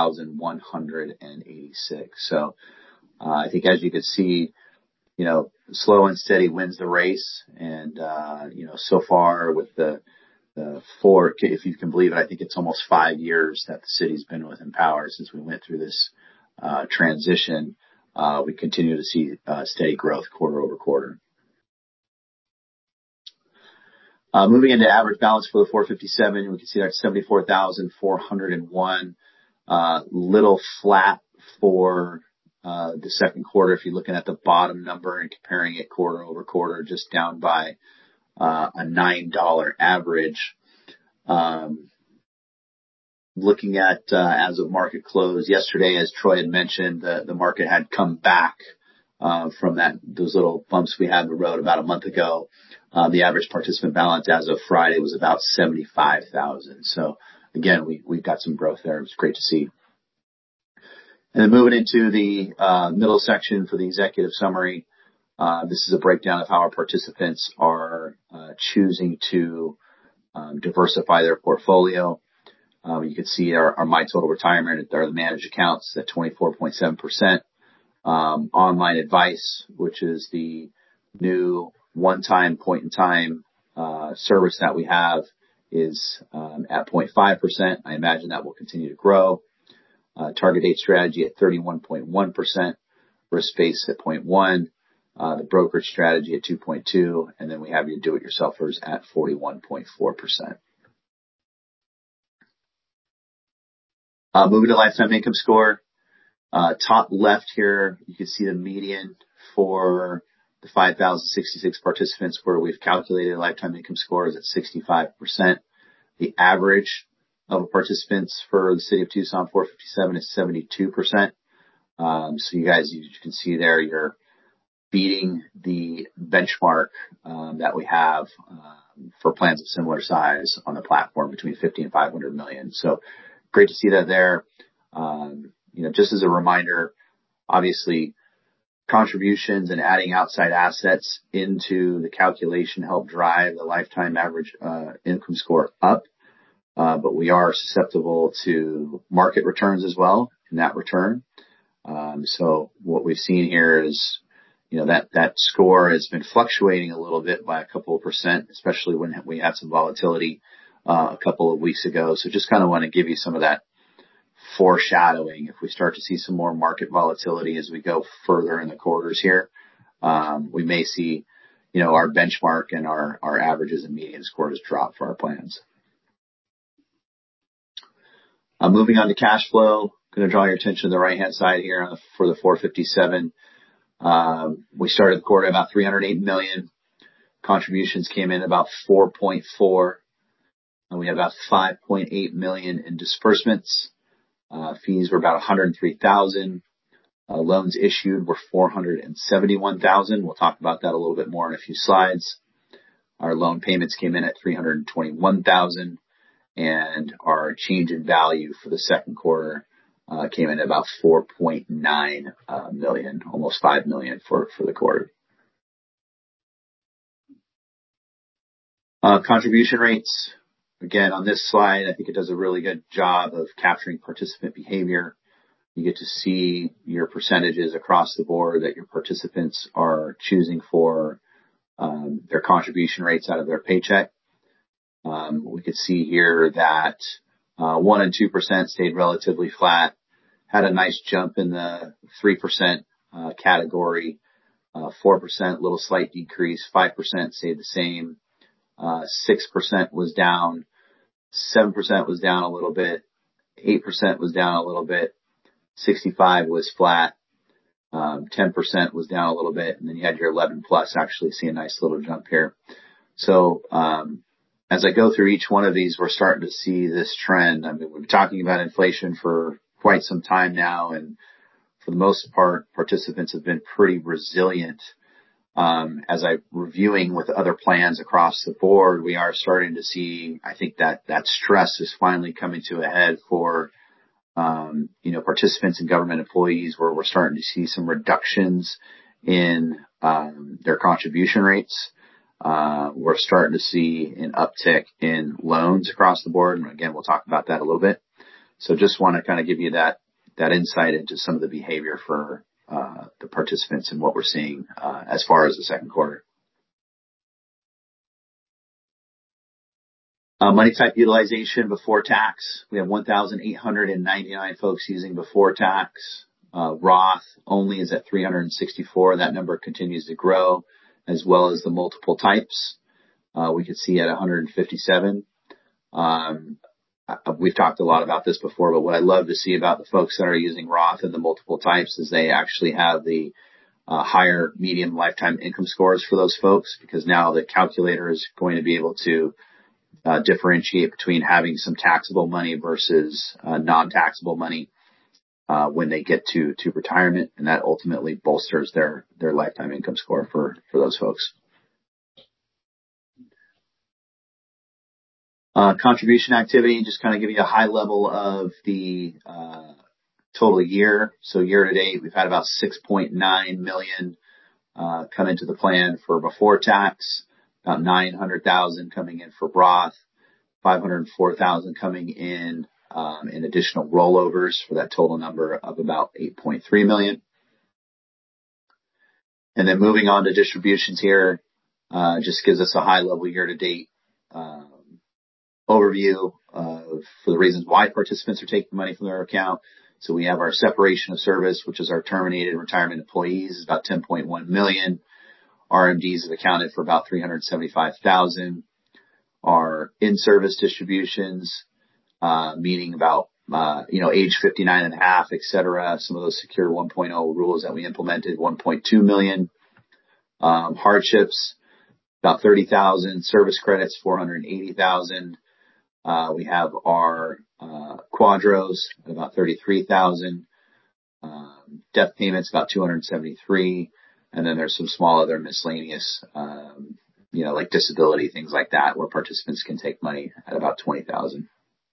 4,186. So I think as you can see, slow and steady wins the race. And, so far with the four, if you can believe it, I think it's almost 5 years that the city's been with Empower since we went through this transition. We continue to see steady growth quarter over quarter. Moving into average balance for the 457, we can see that's 74,401. Little flat for the second quarter. If you're looking at the bottom number and comparing it quarter over quarter, just down by a $9 average. Looking at as of market close yesterday, as Troy had mentioned, the market had come back from those little bumps we had in the road about a month ago. The average participant balance as of Friday was about 75,000. So again, we've got some growth there. It was great to see. And then moving into the middle section for the executive summary, this is a breakdown of how our participants are choosing to diversify their portfolio. You can see our My Total Retirement, or the managed accounts, at 24.7%. Online advice, which is the new one-time point-in-time service that we have, is at 0.5%. I imagine that will continue to grow. Target date strategy at 31.1%. Risk-based at 0.1%. The brokerage strategy at 2.2%. And then we have your do-it-yourselfers at 41.4%. Moving to lifetime income score. Top left here, you can see the median for the 5,066 participants where we've calculated lifetime income score is at 65%. The average of participants for the city of Tucson 457 is 72%. So you can see there, you're beating the benchmark that we have for plans of similar size on the platform between 50 and 500 million. So great to see that there. Just as a reminder, obviously contributions and adding outside assets into the calculation help drive the lifetime average income score up. But we are susceptible to market returns as well in that return. So what we've seen here is, that score has been fluctuating a little bit by a couple of percent, especially when we had some volatility a couple of weeks ago. So just kind of want to give you some of that foreshadowing. If we start to see some more market volatility as we go further in the quarters here, we may see, our benchmark and our averages and median scores drop for our plans. Moving on to cash flow, going to draw your attention to the right-hand side here for the 457. We started the quarter at about $308 million. Contributions came in about 4.4. We had about 5.8 million in disbursements. Fees were about 103,000. Loans issued were 471,000. We'll talk about that a little bit more in a few slides. Our loan payments came in at 321,000, and our change in value for the second quarter came in at about 4.9 million, almost 5 million for the quarter. Contribution rates. Again, on this slide, I think it does a really good job of capturing participant behavior. You get to see your percentages across the board that your participants are choosing for their contribution rates out of their paycheck. We could see here that 1% and 2% stayed relatively flat, had a nice jump in the 3% category, 4% little slight decrease, 5% stayed the same, 6% was down, 7% was down a little bit, 8% was down a little bit, 65 was flat, 10% was down a little bit, and then you had your 11 plus actually see a nice little jump here. So as I go through each one of these, we're starting to see this trend. I mean, we've been talking about inflation for quite some time now, and for the most part, participants have been pretty resilient. As I'm reviewing with other plans across the board, we are starting to see, I think that stress is finally coming to a head for, participants and government employees, where we're starting to see some reductions in their contribution rates. We're starting to see an uptick in loans across the board. And again, we'll talk about that a little bit. So just want to kind of give you that insight into some of the behavior for the participants and what we're seeing as far as the second quarter. Money type utilization before tax. We have 1,899 folks using before tax. Roth only is at 364. That number continues to grow, as well as the multiple types. We could see at 157. We've talked a lot about this before, but what I love to see about the folks that are using Roth and the multiple types is they actually have the higher median lifetime income scores for those folks, because now the calculator is going to be able to differentiate between having some taxable money versus non-taxable money when they get to retirement, and that ultimately bolsters their lifetime income score for those folks. Contribution activity, just kind of give you a high level of the total year. So year to date, we've had about 6.9 million come into the plan for before tax, about 900,000 coming in for Roth, 504,000 coming in additional rollovers for that total number of about 8.3 million. And then moving on to distributions here, just gives us a high level year to date overview for the reasons why participants are taking money from their account. So we have our separation of service, which is our terminated retirement employees, is about 10.1 million. RMDs have accounted for about 375,000. Our in-service distributions, meaning about, age 59 and a half, et cetera. Some of those Secure 1.0 rules that we implemented, 1.2 million. Hardships, about 30,000. Service credits, 480,000. We have our quadros at about 33,000. Death payments about 273, and then there's some small other miscellaneous, like disability, things like that, where participants can take money at about 20,000.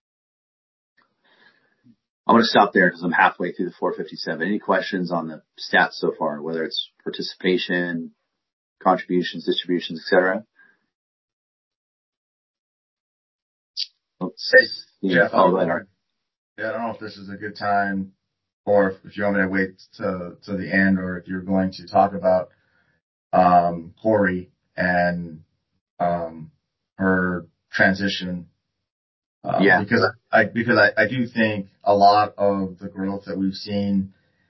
I'm going to stop there because I'm halfway through the 457. Any questions on the stats so far, whether it's participation, contributions, distributions, etc.? Yeah, I don't know if this is a good time, or if you want me to wait to the end, or if you're going to talk about Corey and her transition. Because I do think a lot of the growth that we've seen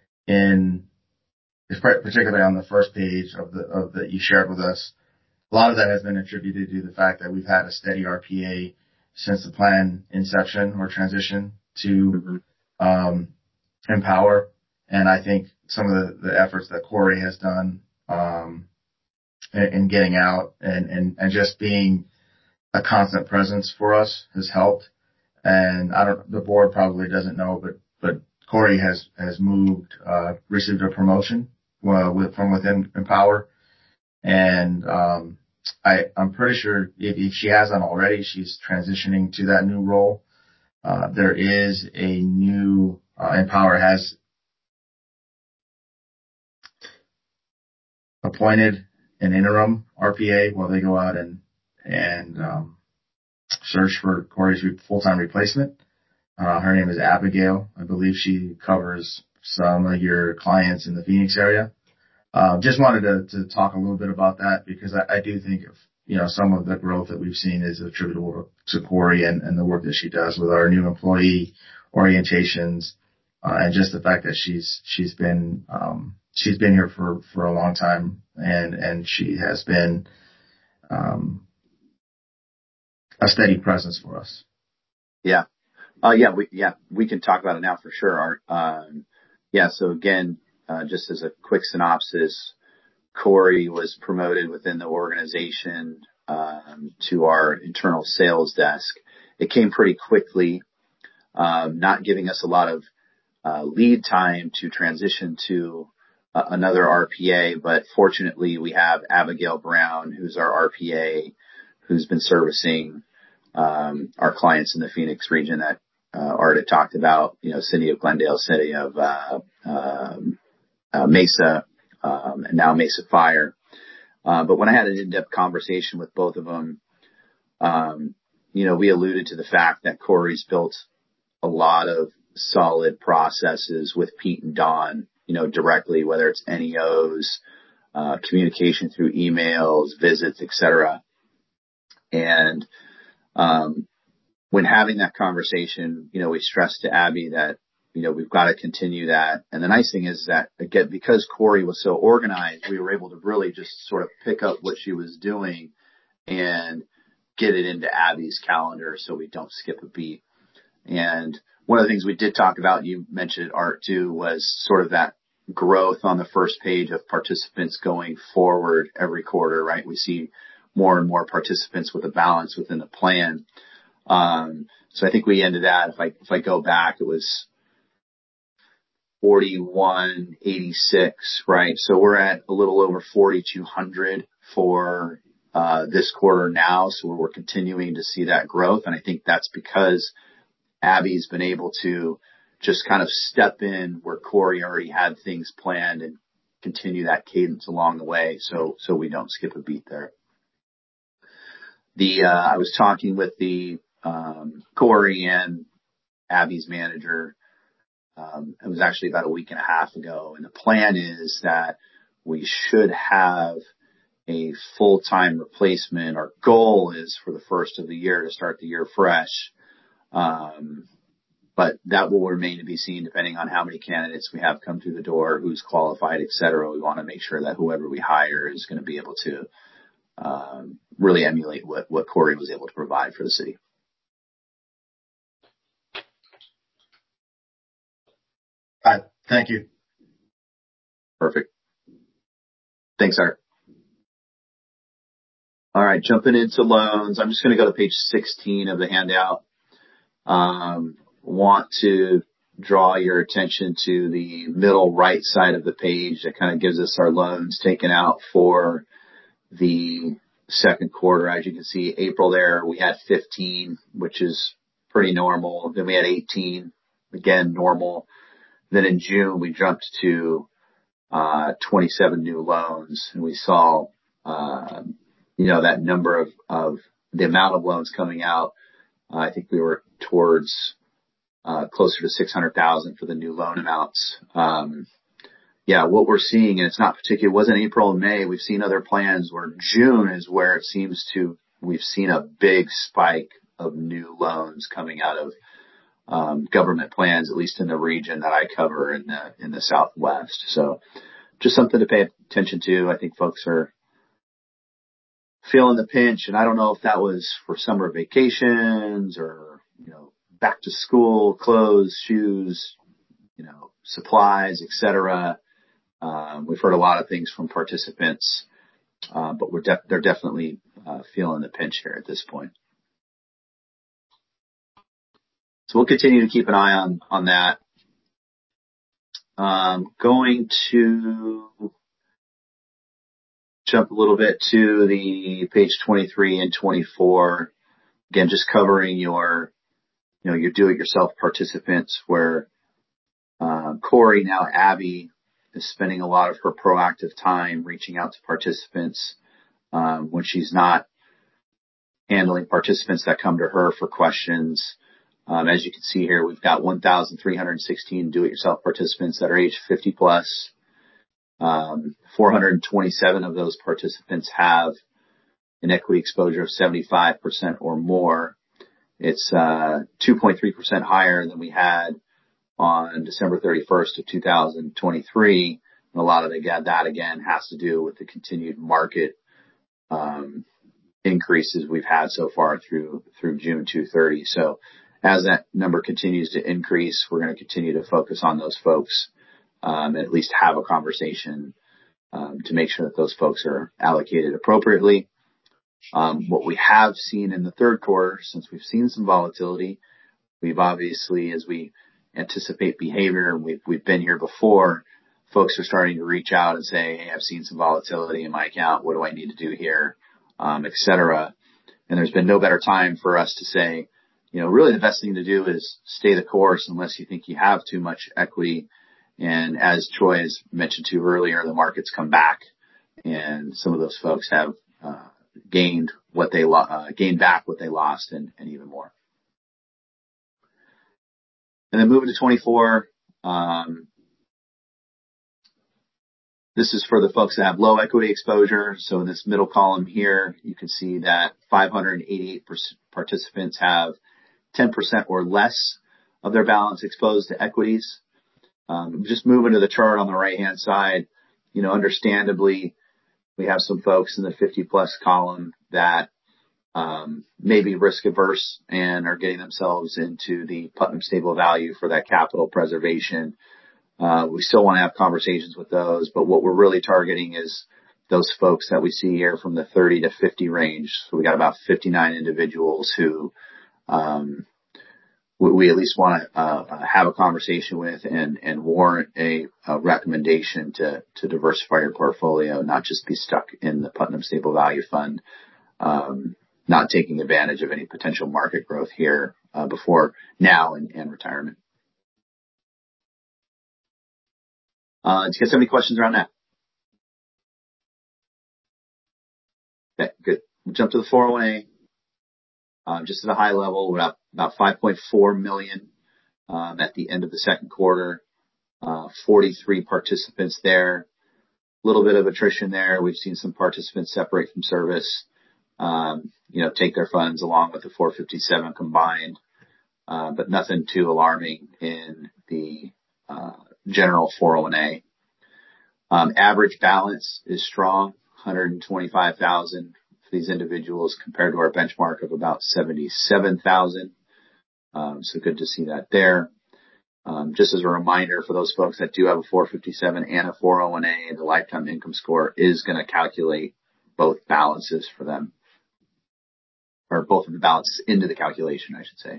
particularly on the first page of that you shared with us, a lot of that has been attributed to the fact that we've had a steady RPA since the plan inception or transition to Empower. And I think some of the efforts that Corey has done in getting out and just being a constant presence for us has helped. And the board probably doesn't know, but Corey has moved, received a promotion from within Empower. And I'm pretty sure if she hasn't already, she's transitioning to that new role. There is a new Empower has appointed an interim RPA while they go out and search for Corey's full-time replacement. Her name is Abigail. I believe she covers some of your clients in the Phoenix area. Just wanted to talk a little bit about that, because I do think some of the growth that we've seen is attributable to Corey and the work that she does with our new employee orientations, and just the fact that she's been here for a long time, and she has been a steady presence for us. Yeah. We can talk about it now for sure, Art. So again, just as a quick synopsis, Corey was promoted within the organization to our internal sales desk. It came pretty quickly, not giving us a lot of lead time to transition to another RPA, but fortunately we have Abigail Brown, who's our RPA, who's been servicing our clients in the Phoenix region that Art had talked about, city of Glendale, city of Mesa, and now Mesa Fire. But when I had an in-depth conversation with both of them, we alluded to the fact that Corey's built a lot of solid processes with Pete and Don, directly, whether it's NEOs, communication through emails, visits, etc. And when having that conversation, we stressed to Abby that, we've got to continue that. And the nice thing is that, again, because Corey was so organized, we were able to really just sort of pick up what she was doing and get it into Abby's calendar so we don't skip a beat. And one of the things we did talk about, you mentioned it, Art, too, was sort of that growth on the first page of participants going forward every quarter, right? We see more and more participants with a balance within the plan. So I think we ended that, if I go back, it was 4186, right? So we're at a little over 4,200 for this quarter now. So we're continuing to see that growth. And I think that's because Abby's been able to just kind of step in where Corey already had things planned and continue that cadence along the way. So we don't skip a beat there. I was talking with Corey and Abby's manager. It was actually about a week and a half ago. And the plan is that we should have a full-time replacement. Our goal is for the first of the year to start the year fresh. But that will remain to be seen depending on how many candidates we have come through the door, who's qualified, et cetera. We want to make sure that whoever we hire is going to be able to really emulate what Corey was able to provide for the city. Thank you. Perfect. Thanks, Art. All right, jumping into loans. I'm just going to go to page 16 of the handout. Want to draw your attention to the middle right side of the page that kind of gives us our loans taken out for the second quarter. As you can see, April there, we had 15, which is pretty normal. Then we had 18, again, normal. Then in June, we jumped to 27 new loans, and we saw, that number of the amount of loans coming out. I think we were towards closer to 600,000 for the new loan amounts. What we're seeing, and it wasn't April and May. We've seen other plans where June is where it seems we've seen a big spike of new loans coming out of government plans, at least in the region that I cover in the Southwest. So just something to pay attention to. I think folks are feeling the pinch, and I don't know if that was for summer vacations or, back to school, clothes, shoes, supplies, et cetera. We've heard a lot of things from participants, but they're definitely feeling the pinch here at this point. So we'll continue to keep an eye on that. Going to jump a little bit to the page 23 and 24. Again, just covering your do-it-yourself participants, where Corey, now Abby, is spending a lot of her proactive time reaching out to participants when she's not handling participants that come to her for questions. As you can see here, we've got 1,316 do-it-yourself participants that are age 50 plus. 427 of those participants have an equity exposure of 75% or more. It's 2.3% higher than we had on December 31st of 2023. And a lot of that again has to do with the continued market increases we've had so far through June 230. So as that number continues to increase, we're going to continue to focus on those folks and at least have a conversation to make sure that those folks are allocated appropriately. What we have seen in the third quarter, since we've seen some volatility, we've obviously, as we anticipate behavior, we've been here before, folks are starting to reach out and say, hey, I've seen some volatility in my account. What do I need to do here? Et cetera. And there's been no better time for us to say, really the best thing to do is stay the course unless you think you have too much equity. And as Troy has mentioned to earlier, the market's come back and some of those folks have gained back what they lost and even more. And then moving to 24, this is for the folks that have low equity exposure. So in this middle column here, you can see that 588 participants have 10% or less of their balance exposed to equities. Just moving to the chart on the right-hand side, understandably, we have some folks in the 50-plus column that may be risk averse and are getting themselves into the Putnam stable value for that capital preservation. We still want to have conversations with those, but what we're really targeting is those folks that we see here from the 30 to 50 range. So we got about 59 individuals who we at least want to have a conversation with and warrant a recommendation to diversify your portfolio, not just be stuck in the Putnam Stable Value Fund, not taking advantage of any potential market growth here before now and retirement. Do you guys have any questions around that? Okay, good. We'll jump to the 401A. Just at a high level, we're at about 5.4 million at the end of the second quarter. 43 participants there. A little bit of attrition there. We've seen some participants separate from service, take their funds along with the 457 combined, but nothing too alarming in the general 401A. Average balance is strong, 125,000 for these individuals compared to our benchmark of about 77,000. So good to see that there. Just as a reminder for those folks that do have a 457 and a 401A, the lifetime income score is going to calculate both balances for them, or both of the balances into the calculation, I should say.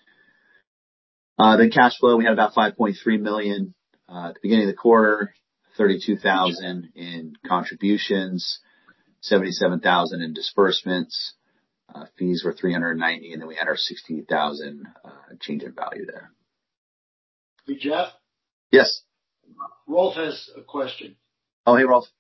Then cash flow, we had about 5.3 million at the beginning of the quarter, 32,000 in contributions, 77,000 in disbursements. Fees were 390, and then we had our 60,000 change in value there. Hey, Jeff? Yes. Rolf has a question. Oh, hey, Rolf.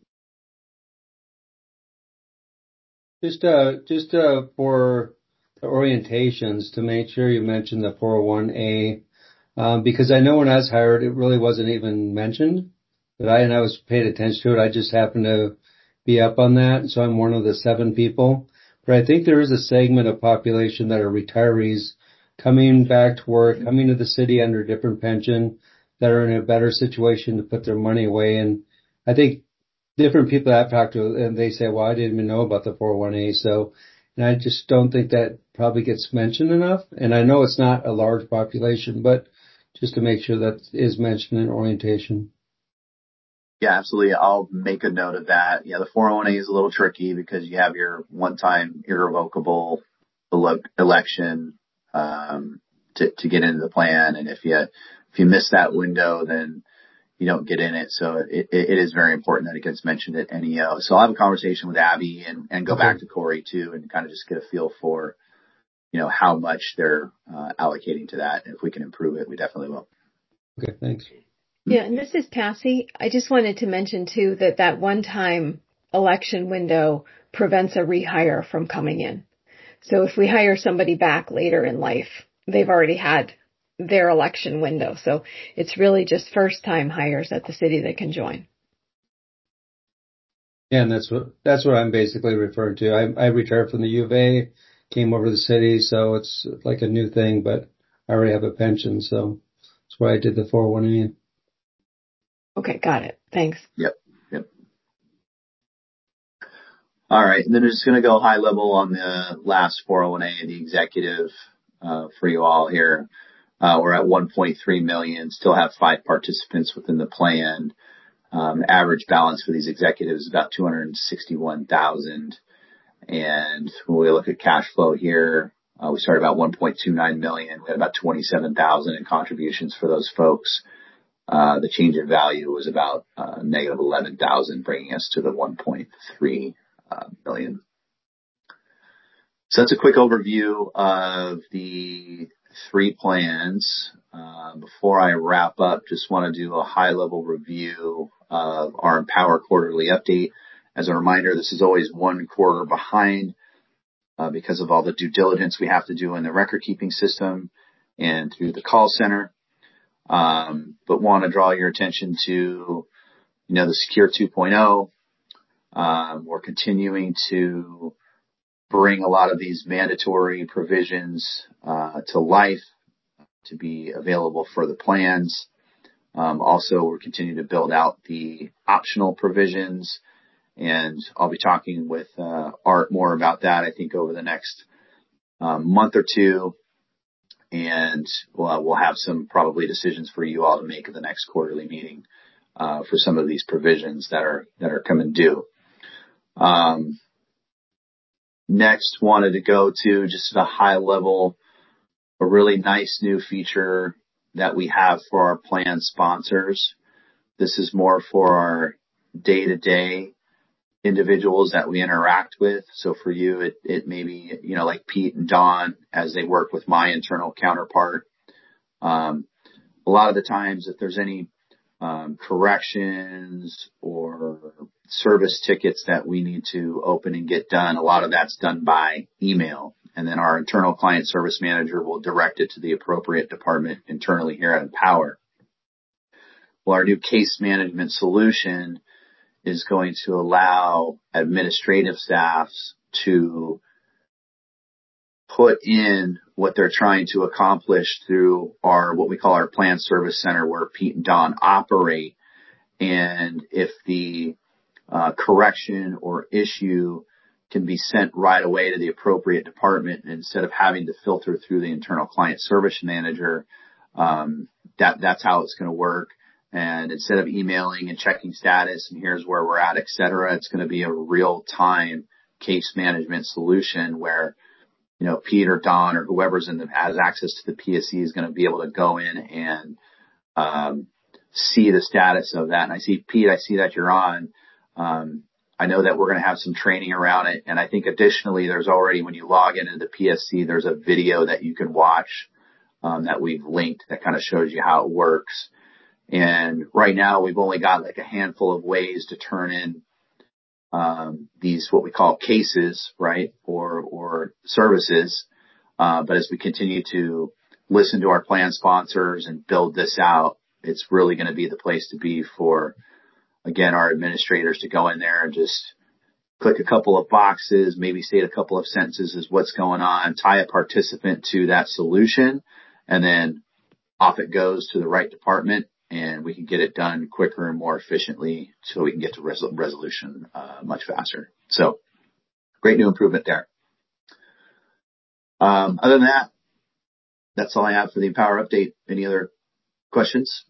Just for the orientations, to make sure you mentioned the 401A, because I know when I was hired, it really wasn't even mentioned, but I was paid attention to it. I just happened to be up on that, so I'm one of the 7 people. But I think there is a segment of population that are retirees coming back to work, coming to the city under a different pension, that are in a better situation to put their money away. And I think different people I've talked to, and they say, well, I didn't even know about the 401A. So, and I just don't think that probably gets mentioned enough. And I know it's not a large population, but just to make sure that is mentioned in orientation. Yeah, absolutely. I'll make a note of that. Yeah, the 401A is a little tricky because you have your one-time irrevocable election to get into the plan, and if you miss that window, then you don't get in it. So it is very important that it gets mentioned at NEO. So I'll have a conversation with Abby and go back to Corey too, and kind of just get a feel for how much they're allocating to that. And if we can improve it, we definitely will. Okay, thanks. Yeah, and this is Cassie. I just wanted to mention, too, that one-time election window prevents a rehire from coming in. So if we hire somebody back later in life, they've already had their election window. So it's really just first-time hires at the city that can join. Yeah, and that's what I'm basically referring to. I retired from the U of A, came over to the city, so it's like a new thing, but I already have a pension, so that's why I did the 401A. Okay, got it. Thanks. Yep. All right, and then we're just going to go high level on the last 401A, the executive, for you all here. We're at 1.3 million, still have 5 participants within the plan. Average balance for these executives is about 261,000. And when we look at cash flow here, we started about 1.29 million. We had about 27,000 in contributions for those folks. The change in value was about negative 11,000, bringing us to the 1.3 million. So that's a quick overview of the 3 plans. Before I wrap up, just want to do a high-level review of our Empower quarterly update. As a reminder, this is always 1 quarter behind because of all the due diligence we have to do in the record keeping system and through the call center. But want to draw your attention to, the Secure 2.0. We're continuing to bring a lot of these mandatory provisions to life to be available for the plans. Also, we're continuing to build out the optional provisions, and I'll be talking with Art more about that, I think, over the next month or two. And we'll have some probably decisions for you all to make at the next quarterly meeting for some of these provisions that are coming due. Next, wanted to go to just at a high level, a really nice new feature that we have for our plan sponsors. This is more for our day-to-day individuals that we interact with. So for you, it may be, like Pete and Don as they work with my internal counterpart. A lot of the times if there's any corrections or service tickets that we need to open and get done, a lot of that's done by email. And then our internal client service manager will direct it to the appropriate department internally here at Empower. Well, our new case management solution is going to allow administrative staffs to put in what they're trying to accomplish through what we call our plan service center, where Pete and Don operate. And if the correction or issue can be sent right away to the appropriate department instead of having to filter through the internal client service manager, that's how it's going to work. And instead of emailing and checking status and here's where we're at, et cetera, it's going to be a real-time case management solution where, Pete or Don or whoever's has access to the PSC is going to be able to go in and see the status of that. And I see, Pete, I see that you're on. I know that we're going to have some training around it. And I think additionally, there's already, when you log into the PSC, there's a video that you can watch that we've linked that kind of shows you how it works. And right now we've only got like a handful of ways to turn in these what we call cases, right, or services. But as we continue to listen to our plan sponsors and build this out, it's really going to be the place to be for, again, our administrators to go in there and just click a couple of boxes, maybe state a couple of sentences as what's going on, tie a participant to that solution, and then off it goes to the right department. And we can get it done quicker and more efficiently so we can get to resolution much faster. So great new improvement there. Other than that, that's all I have for the Empower update. Any other questions?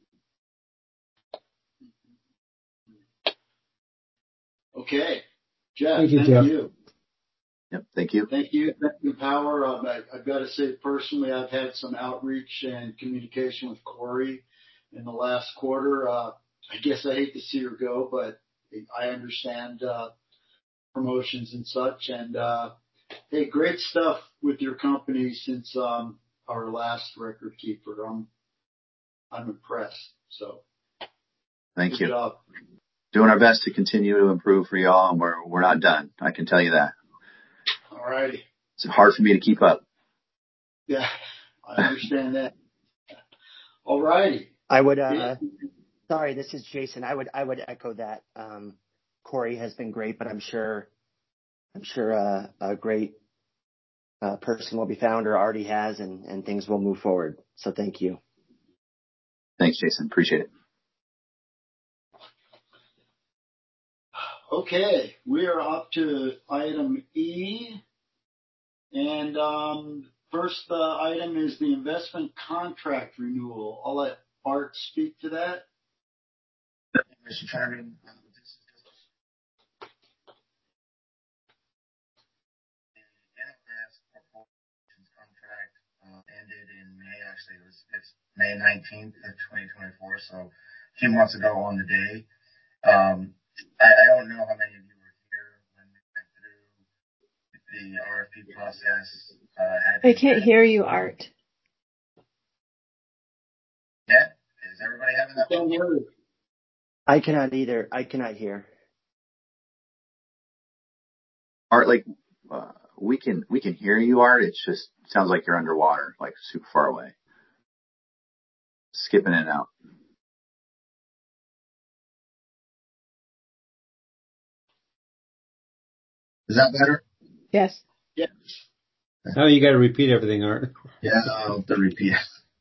Okay. Jeff, Thank you, thank Jeff. you. Yep, thank you. Thank you. Thank you, Empower. I've got to say personally, I've had some outreach and communication with Corey in the last quarter. I guess I hate to see her go, but I understand promotions and such. And hey, great stuff with your company since our last record keeper. I'm impressed. So Thank you. good job. Doing our best to continue to improve for y'all, and we're not done. I can tell you that. All righty. It's hard for me to keep up. Yeah, I understand that. All righty. I would, sorry, this is Jason. I would echo that. Corey has been great, but I'm sure a great person will be found or already has, and things will move forward. So thank you. Thanks, Jason. Appreciate it. Okay, we are up to item E. And first item is the investment contract renewal. I'll let Art speak to that. Mr. Chairman, this is just the NFS corporation's contract ended in May. Actually, it's May 19th of 2024, so a few months ago on the day. I don't know how many of you were here when we went through the RFP process. I can't hear you, Art. Yeah? Is everybody having that? Can't hear you. I cannot either. I cannot hear. Art, like, we can hear you, Art. It just sounds like you're underwater, like super far away. Skipping in and out. Is that better? Yes. Yes. Now you got to repeat everything, Art. Yeah, I'll have to repeat.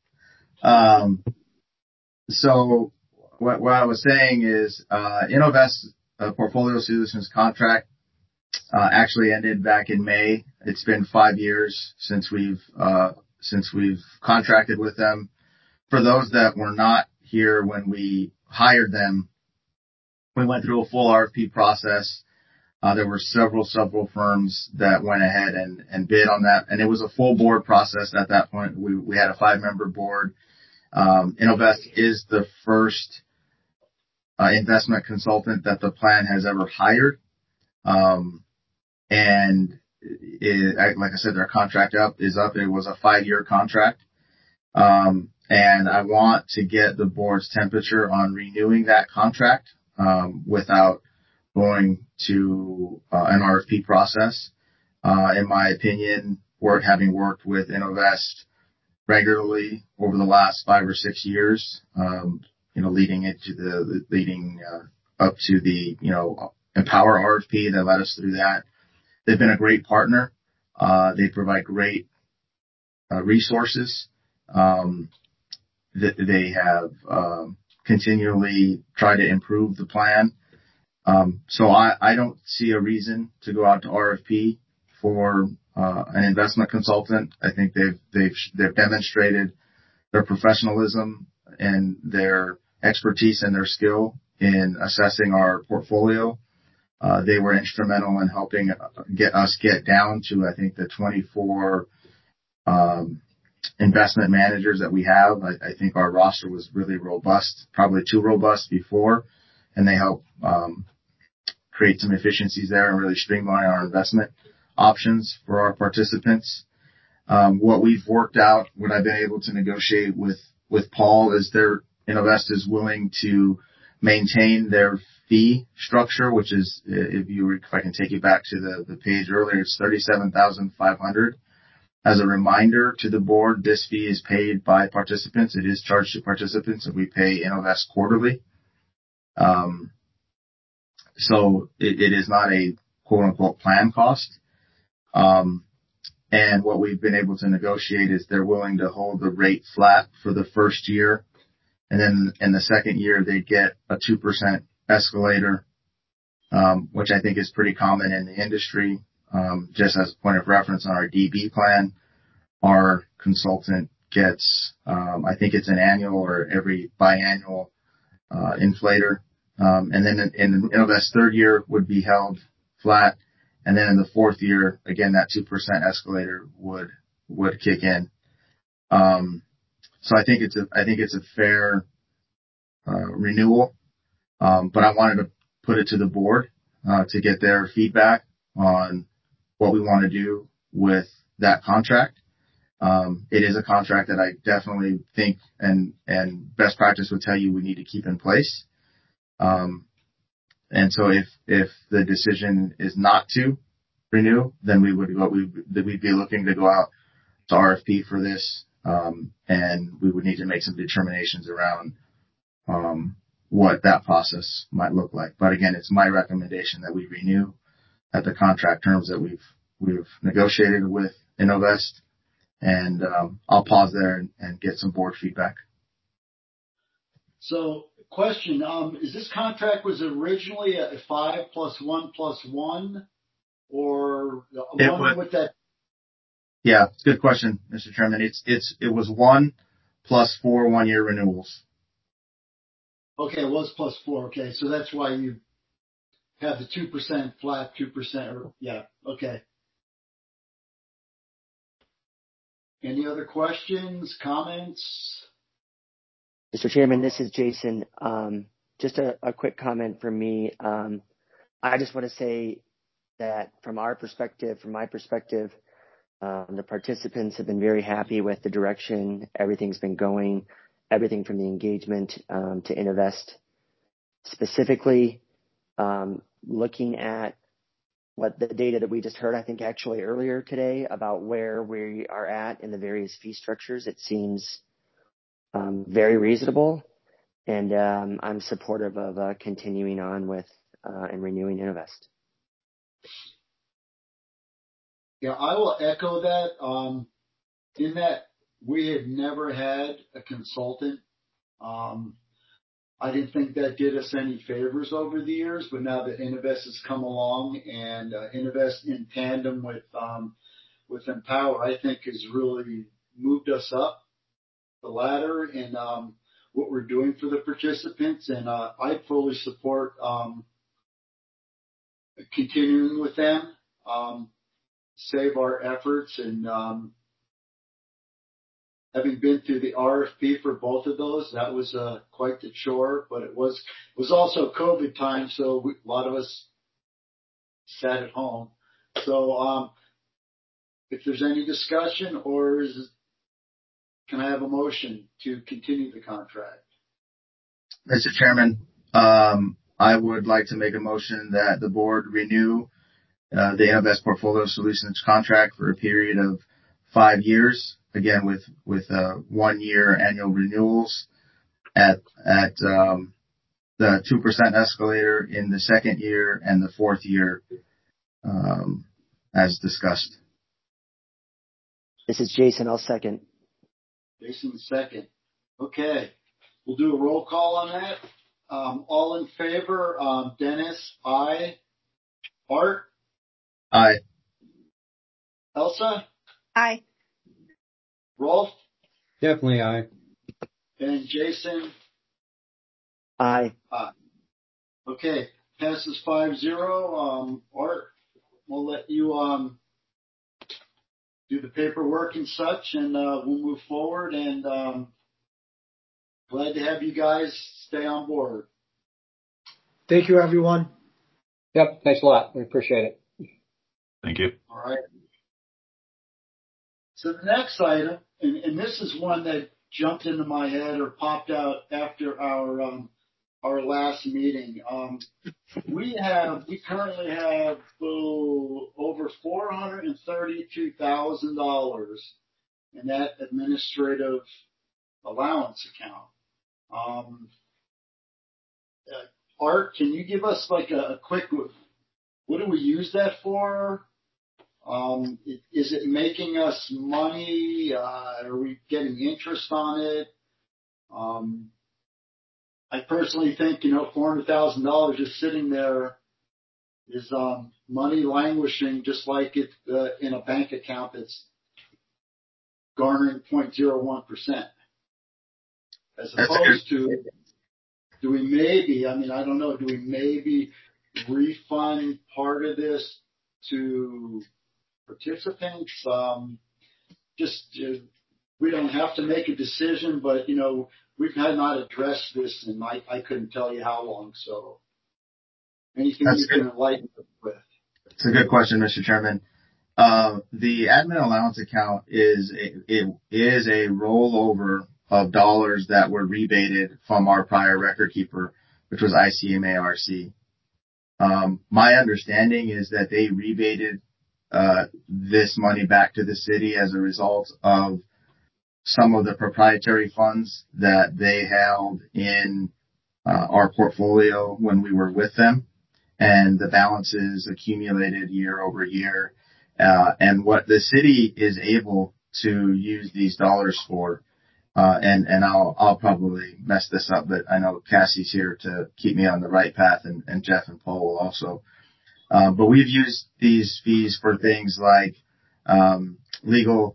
So what I was saying is, Innovest Portfolio Solutions contract actually ended back in May. It's been 5 years since we've contracted with them. For those that were not here when we hired them, we went through a full RFP process. There were several firms that went ahead and bid on that, and it was a full board process at that point. We had a 5-member board. Innovest is the first investment consultant that the plan has ever hired. And like I said, their contract is up. It was a 5-year contract. And I want to get the board's temperature on renewing that contract, without going to an RFP process. In my opinion, having worked with Innovest regularly over the last 5 or 6 years, leading up to the, Empower RFP that led us through that. They've been a great partner. They provide great resources. They have continually tried to improve the plan. So I don't see a reason to go out to RFP for an investment consultant. I think they've demonstrated their professionalism and their expertise and their skill in assessing our portfolio. They were instrumental in helping get down to, I think, the 24 investment managers that we have. I think our roster was really robust, probably too robust before, and they helped create some efficiencies there and really streamline our investment options for our participants. What we've worked out, what I've been able to negotiate with Paul, is Innovest is willing to maintain their fee structure, which is, if I can take you back to the page earlier, it's $37,500. As a reminder to the board, this fee is paid by participants. It is charged to participants, and we pay Innovest quarterly. So it is not a quote unquote plan cost. And what we've been able to negotiate is they're willing to hold the rate flat for the first year. And then in the second year, they get a 2% escalator, which I think is pretty common in the industry. Just as a point of reference, on our DB plan, our consultant gets, I think it's an annual or every biannual inflator. And then in Innovest's third year would be held flat. And then in the fourth year, again, that 2% escalator would kick in. So I think it's a fair renewal. But I wanted to put it to the board to get their feedback on what we want to do with that contract. It is a contract that I definitely think and best practice would tell you we need to keep in place. And so if the decision is not to renew, then we'd be looking to go out to RFP for this. And we would need to make some determinations around, what that process might look like. But again, it's my recommendation that we renew at the contract terms that we've negotiated with Innovest. And, I'll pause there and get some board feedback. So, question, is this contract was originally a 5 + 1 + 1, or one with that? Yeah, it's a good question, Mr. Chairman. It was 1 + 4 1-year renewals. Okay, it was +4. Okay, so that's why you have the 2% flat, 2%, or yeah, okay. Any other questions, comments? Mr. Chairman, this is Jason. Just a quick comment from me. I just want to say that from my perspective, the participants have been very happy with the direction everything's been going, everything from the engagement to Innovest. specifically looking at what the data that we just heard, I think actually earlier today, about where we are at in the various fee structures. It seems very reasonable, and I'm supportive of continuing on with and renewing Innovest. Yeah, I will echo that. In that we had never had a consultant. I didn't think that did us any favors over the years, but now that Innovest has come along and Innovest in tandem with Empower, I think has really moved us up the ladder in what we're doing for the participants, and I fully support continuing with them, save our efforts, and having been through the RFP for both of those, that was quite the chore, but it was also COVID time, so a lot of us sat at home. So if there's any discussion, or can I have a motion to continue the contract? Mr. Chairman, I would like to make a motion that the board renew the Innovest Portfolio Solutions contract for a period of 5 years, again with 1 year annual renewals at the 2% escalator in the second year and the fourth year, as discussed. This is Jason. I'll second. Jason, second. Okay. We'll do a roll call on that. All in favor, Dennis, aye. Art? Aye. Elsa? Aye. Rolf? Definitely aye. And Jason? Aye. Aye. Okay. Passes 5-0. Art, we'll let you do the paperwork and such, and we'll move forward, and glad to have you guys stay on board. Thank you, everyone. Yep. Thanks a lot. We appreciate it. Thank you. All right. So the next item, and this is one that jumped into my head or popped out after our last meeting. We currently have over $432,000 in that administrative allowance account. Art, can you give us like a quick, what do we use that for? Is it making us money? Are we getting interest on it? I personally think, $400,000 just sitting there is money languishing, just like it in a bank account that's garnering 0.01%. As opposed to, do we maybe refund part of this to participants? We don't have to make a decision, but we've had not addressed this, and I couldn't tell you how long. So, anything you can enlighten us with? It's a good question, Mr. Chairman. The admin allowance account is a rollover of dollars that were rebated from our prior record keeper, which was ICMARC. My understanding is that they rebated this money back to the city as a result of some of the proprietary funds that they held in our portfolio when we were with them, and the balances accumulated year over year. And what the city is able to use these dollars for, and I'll probably mess this up, but I know Cassie's here to keep me on the right path, and Jeff and Paul will also. But we've used these fees for things like legal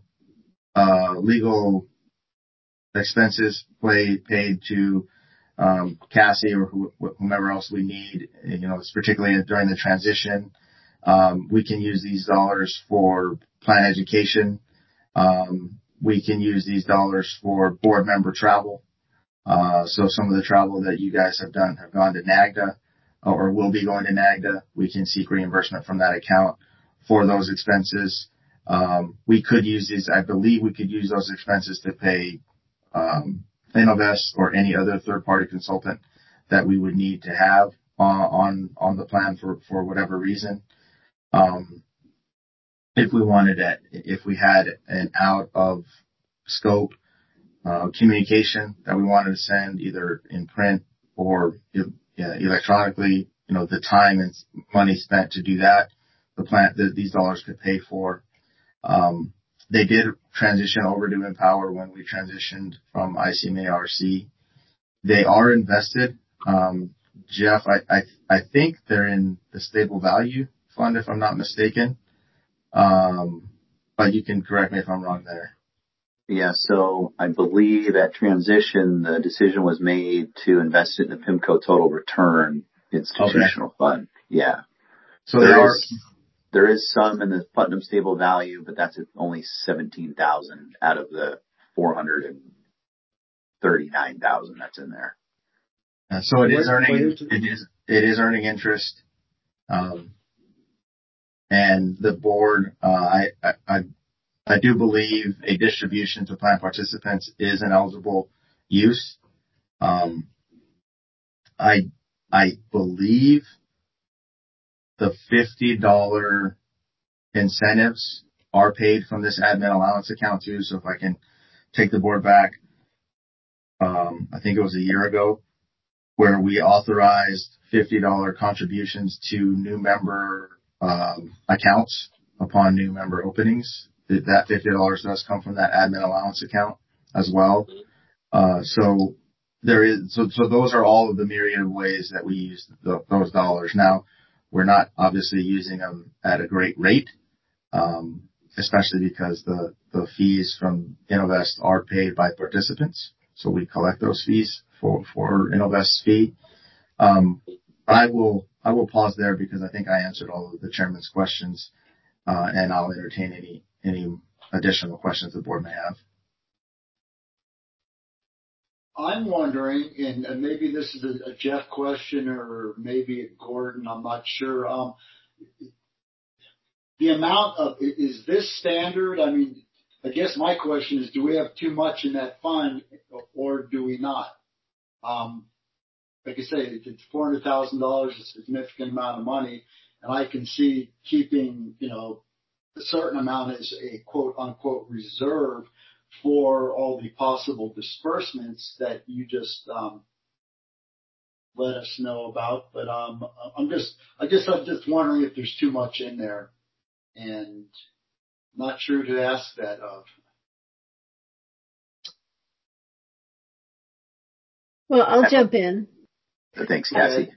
expenses paid to Cassie or whomever else we need, particularly during the transition. We can use these dollars for plan education. We can use these dollars for board member travel. So some of the travel that you guys have gone to NAGDA or will be going to NAGDA. We can seek reimbursement from that account for those expenses. We could use these. I believe we could use those expenses to pay Innovest or any other third-party consultant that we would need to have on the plan for whatever reason. If we had an out of scope communication that we wanted to send either in print or electronically, the time and money spent to do that, these dollars could pay for. They did transition over to Empower when we transitioned from ICMA RC. They are invested. Jeff, I think they're in the stable value fund, if I'm not mistaken. But you can correct me if I'm wrong there. Yeah, so I believe at transition, the decision was made to invest it in the PIMCO Total Return institutional fund. Yeah. So there is some in the Putnam Stable Value, but that's only 17,000 out of the 439,000 that's in there. So it is earning interest. And the board, I do believe a distribution to plan participants is an eligible use. I believe the $50 incentives are paid from this admin allowance account too. So if I can take the board back, I think it was a year ago where we authorized $50 contributions to new member accounts upon new member openings. That $50 does come from that admin allowance account as well. So those are all of the myriad of ways that we use those dollars. Now, we're not obviously using them at a great rate, especially because the fees from Innovest are paid by participants. So we collect those fees for Innovest's fee. I will pause there because I think I answered all of the chairman's questions, and I'll entertain any additional questions the board may have. I'm wondering, and maybe this is a Jeff question or maybe a Gordon, I'm not sure. The amount of, is this standard? I mean, I guess my question is, do we have too much in that fund or do we not? Like I say, it's $400,000, a significant amount of money, and I can see keeping, a certain amount as a quote unquote reserve for all the possible disbursements that you just let us know about. But I guess I'm just wondering if there's too much in there, and not sure to ask that of. Well, I'll jump in. Thanks, Cassie.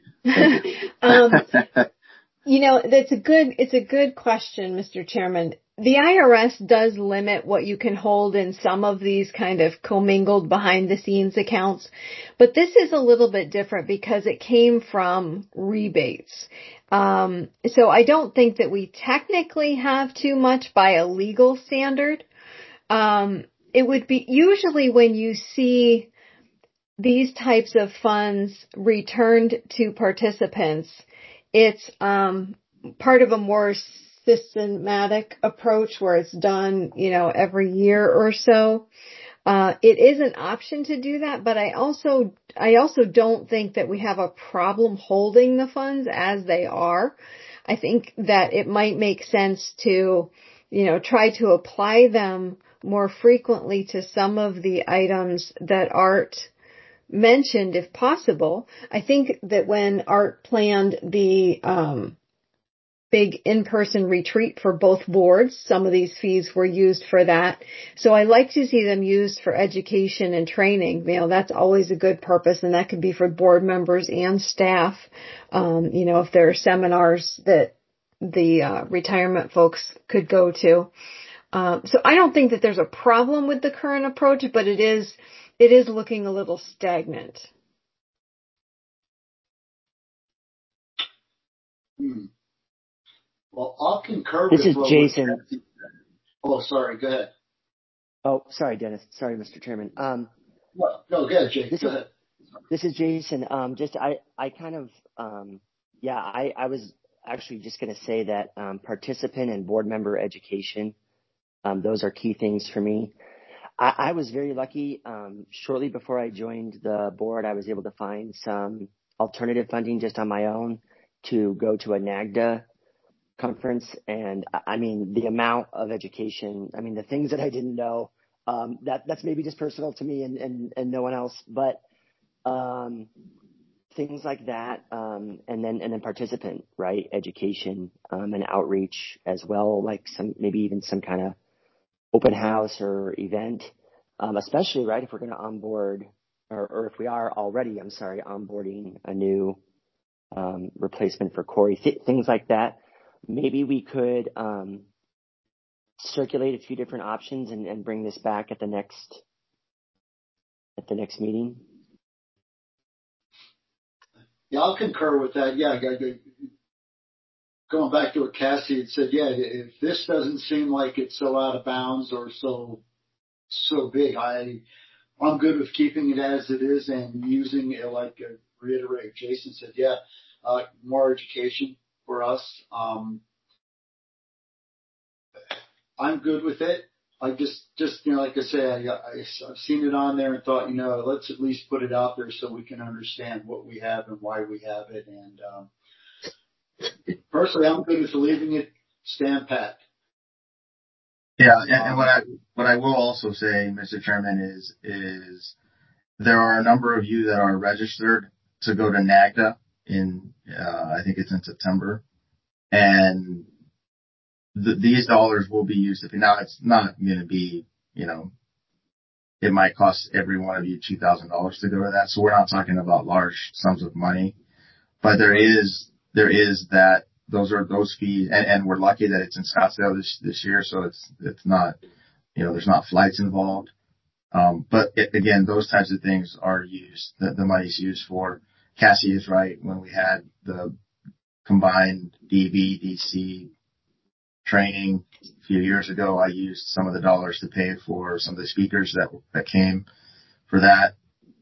It's a good question, Mr. Chairman. The IRS does limit what you can hold in some of these kind of commingled behind the scenes accounts, but this is a little bit different because it came from rebates. So I don't think that we technically have too much by a legal standard. It would be usually when you see these types of funds returned to participants, it's part of a more systematic approach where it's done, every year or so. It is an option to do that, but I also don't think that we have a problem holding the funds as they are. I think that it might make sense to, try to apply them more frequently to some of the items that Art mentioned if possible. I think that when Art planned the big in-person retreat for both boards, some of these fees were used for that. So I like to see them used for education and training. That's always a good purpose, and that could be for board members and staff. If there are seminars that the retirement folks could go to. So I don't think that there's a problem with the current approach, but it is looking a little stagnant. Well, I'll concur This with is Jason. Oh, sorry. Go ahead. Oh, sorry, Dennis. Sorry, Mr. Chairman. No, go ahead, Jake. Go ahead. This is Jason. I was actually just going to say that participant and board member education, those are key things for me. I was very lucky. Shortly before I joined the board, I was able to find some alternative funding just on my own to go to a NAGDA conference. And I mean, the amount of education, I mean, the things that I didn't know, that's maybe just personal to me and no one else, but, things like that. And then participant, right? Education, and outreach as well, like maybe even some kind of open house or event, especially, right, if we're going to onboard or if we are already, onboarding a new replacement for Corey, things like that. Maybe we could circulate a few different options and bring this back at the next meeting. Yeah, I'll concur with that. Yeah, going back to what Cassie had said, yeah, if this doesn't seem like it's so out of bounds or so big, I'm good with keeping it as it is and using it, like reiterate Jason said, yeah, more education for us. I'm good with it. I just like I say, I've seen it on there and thought, let's at least put it out there so we can understand what we have and why we have it. And personally, I'm good with leaving it stand pat. Yeah, and what I will also say, Mr. Chairman, is there are a number of you that are registered to go to NAGDA in I think it's in September, and these dollars will be used. Now it's not going to be, it might cost every one of you $2,000 to go to that. So we're not talking about large sums of money, but there is that. Those fees, and we're lucky that it's in Scottsdale this year, so it's not, there's not flights involved. But again, those types of things are used. The money's used for. Cassie is right. When we had the combined DV DC training a few years ago, I used some of the dollars to pay for some of the speakers that came for that.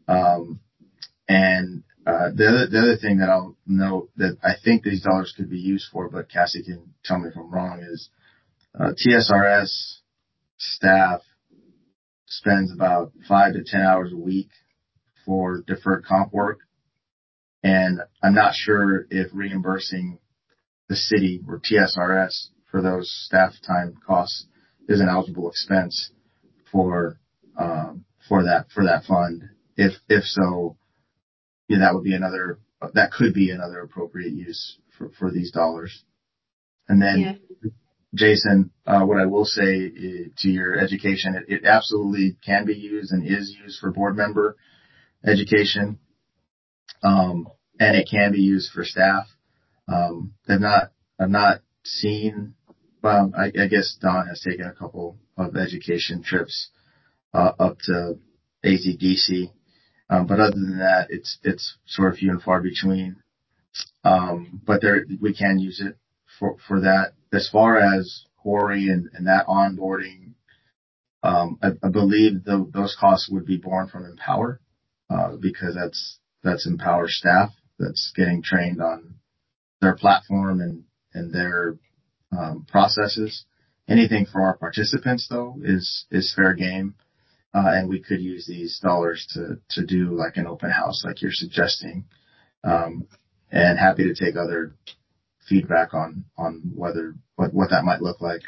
The other thing that I'll note that I think these dollars could be used for, but Cassie can tell me if I'm wrong, is TSRS staff spends about 5 to 10 hours a week for deferred comp work. And I'm not sure if reimbursing the city or TSRS for those staff time costs is an eligible expense for that fund. If so, yeah, that could be another appropriate use for these dollars. And then, yeah. Jason, what I will say to your education, it absolutely can be used and is used for board member education. And it can be used for staff. I've not seen, well, I guess Don has taken a couple of education trips, up to AZDC. But other than that, it's sort of few and far between. But we can use it for that. As far as Corey and that onboarding, I believe those costs would be borne from Empower, because that's Empower staff that's getting trained on their platform and their processes. Anything for our participants though is fair game. And we could use these dollars to do like an open house like you're suggesting. And happy to take other feedback on what that might look like.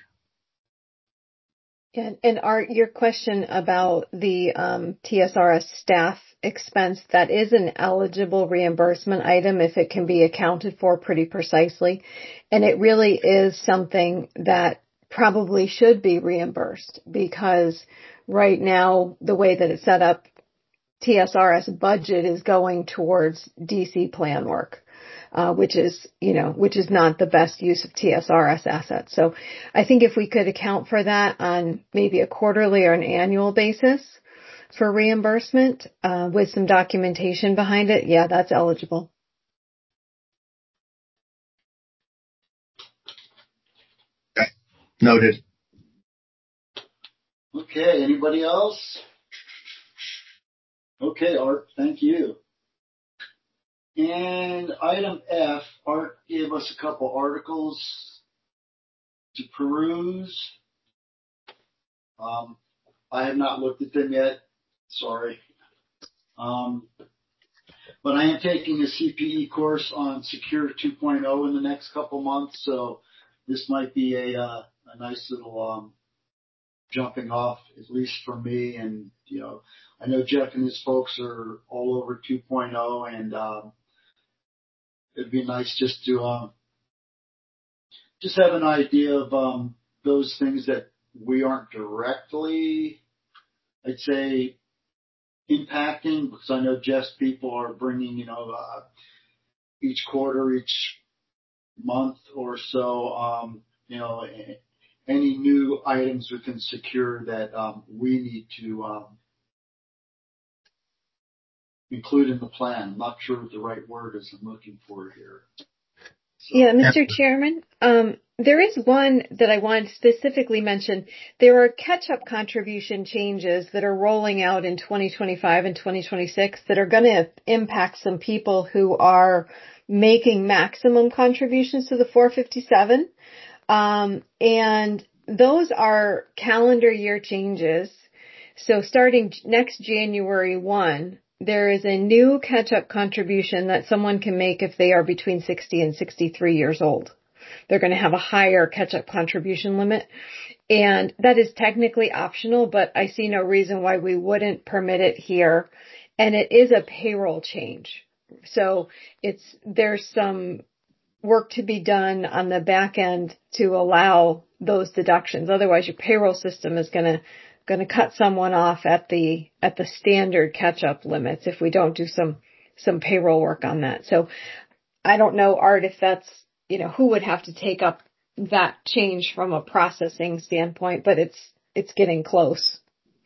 And Art, your question about the TSRS staff expense, that is an eligible reimbursement item if it can be accounted for pretty precisely. And it really is something that probably should be reimbursed, because right now, the way that it's set up, TSRS budget is going towards DC plan work, which is not the best use of TSRS assets. So I think if we could account for that on maybe a quarterly or an annual basis for reimbursement, with some documentation behind it, yeah, that's eligible. Okay. Noted. Okay, anybody else? Okay, Art, thank you. And item F, Art gave us a couple articles to peruse. I have not looked at them yet. Sorry. but I am taking a CPE course on Secure 2.0 in the next couple months, so this might be a nice little jumping off, at least for me. And I know Jeff and his folks are all over 2.0, and it'd be nice just to just have an idea of those things that we aren't directly, I'd say, impacting, because I know Jeff's people are bringing, each quarter, each month or so, any new items within Secure that we need to include in the plan. I'm not sure what the right word is I'm looking for here. So, yeah, Mr. Chairman, there is one that I want to specifically mention. There are catch-up contribution changes that are rolling out in 2025 and 2026 that are going to impact some people who are making maximum contributions to the 457. And those are calendar year changes. So starting next January 1, there is a new catch-up contribution that someone can make if they are between 60 and 63 years old. They're going to have a higher catch-up contribution limit. And that is technically optional, but I see no reason why we wouldn't permit it here. And it is a payroll change. So there's some work to be done on the back end to allow those deductions. Otherwise, your payroll system is going to cut someone off at the standard catch-up limits if we don't do some payroll work on that. So I don't know, Art, if that's, who would have to take up that change from a processing standpoint, but it's getting close.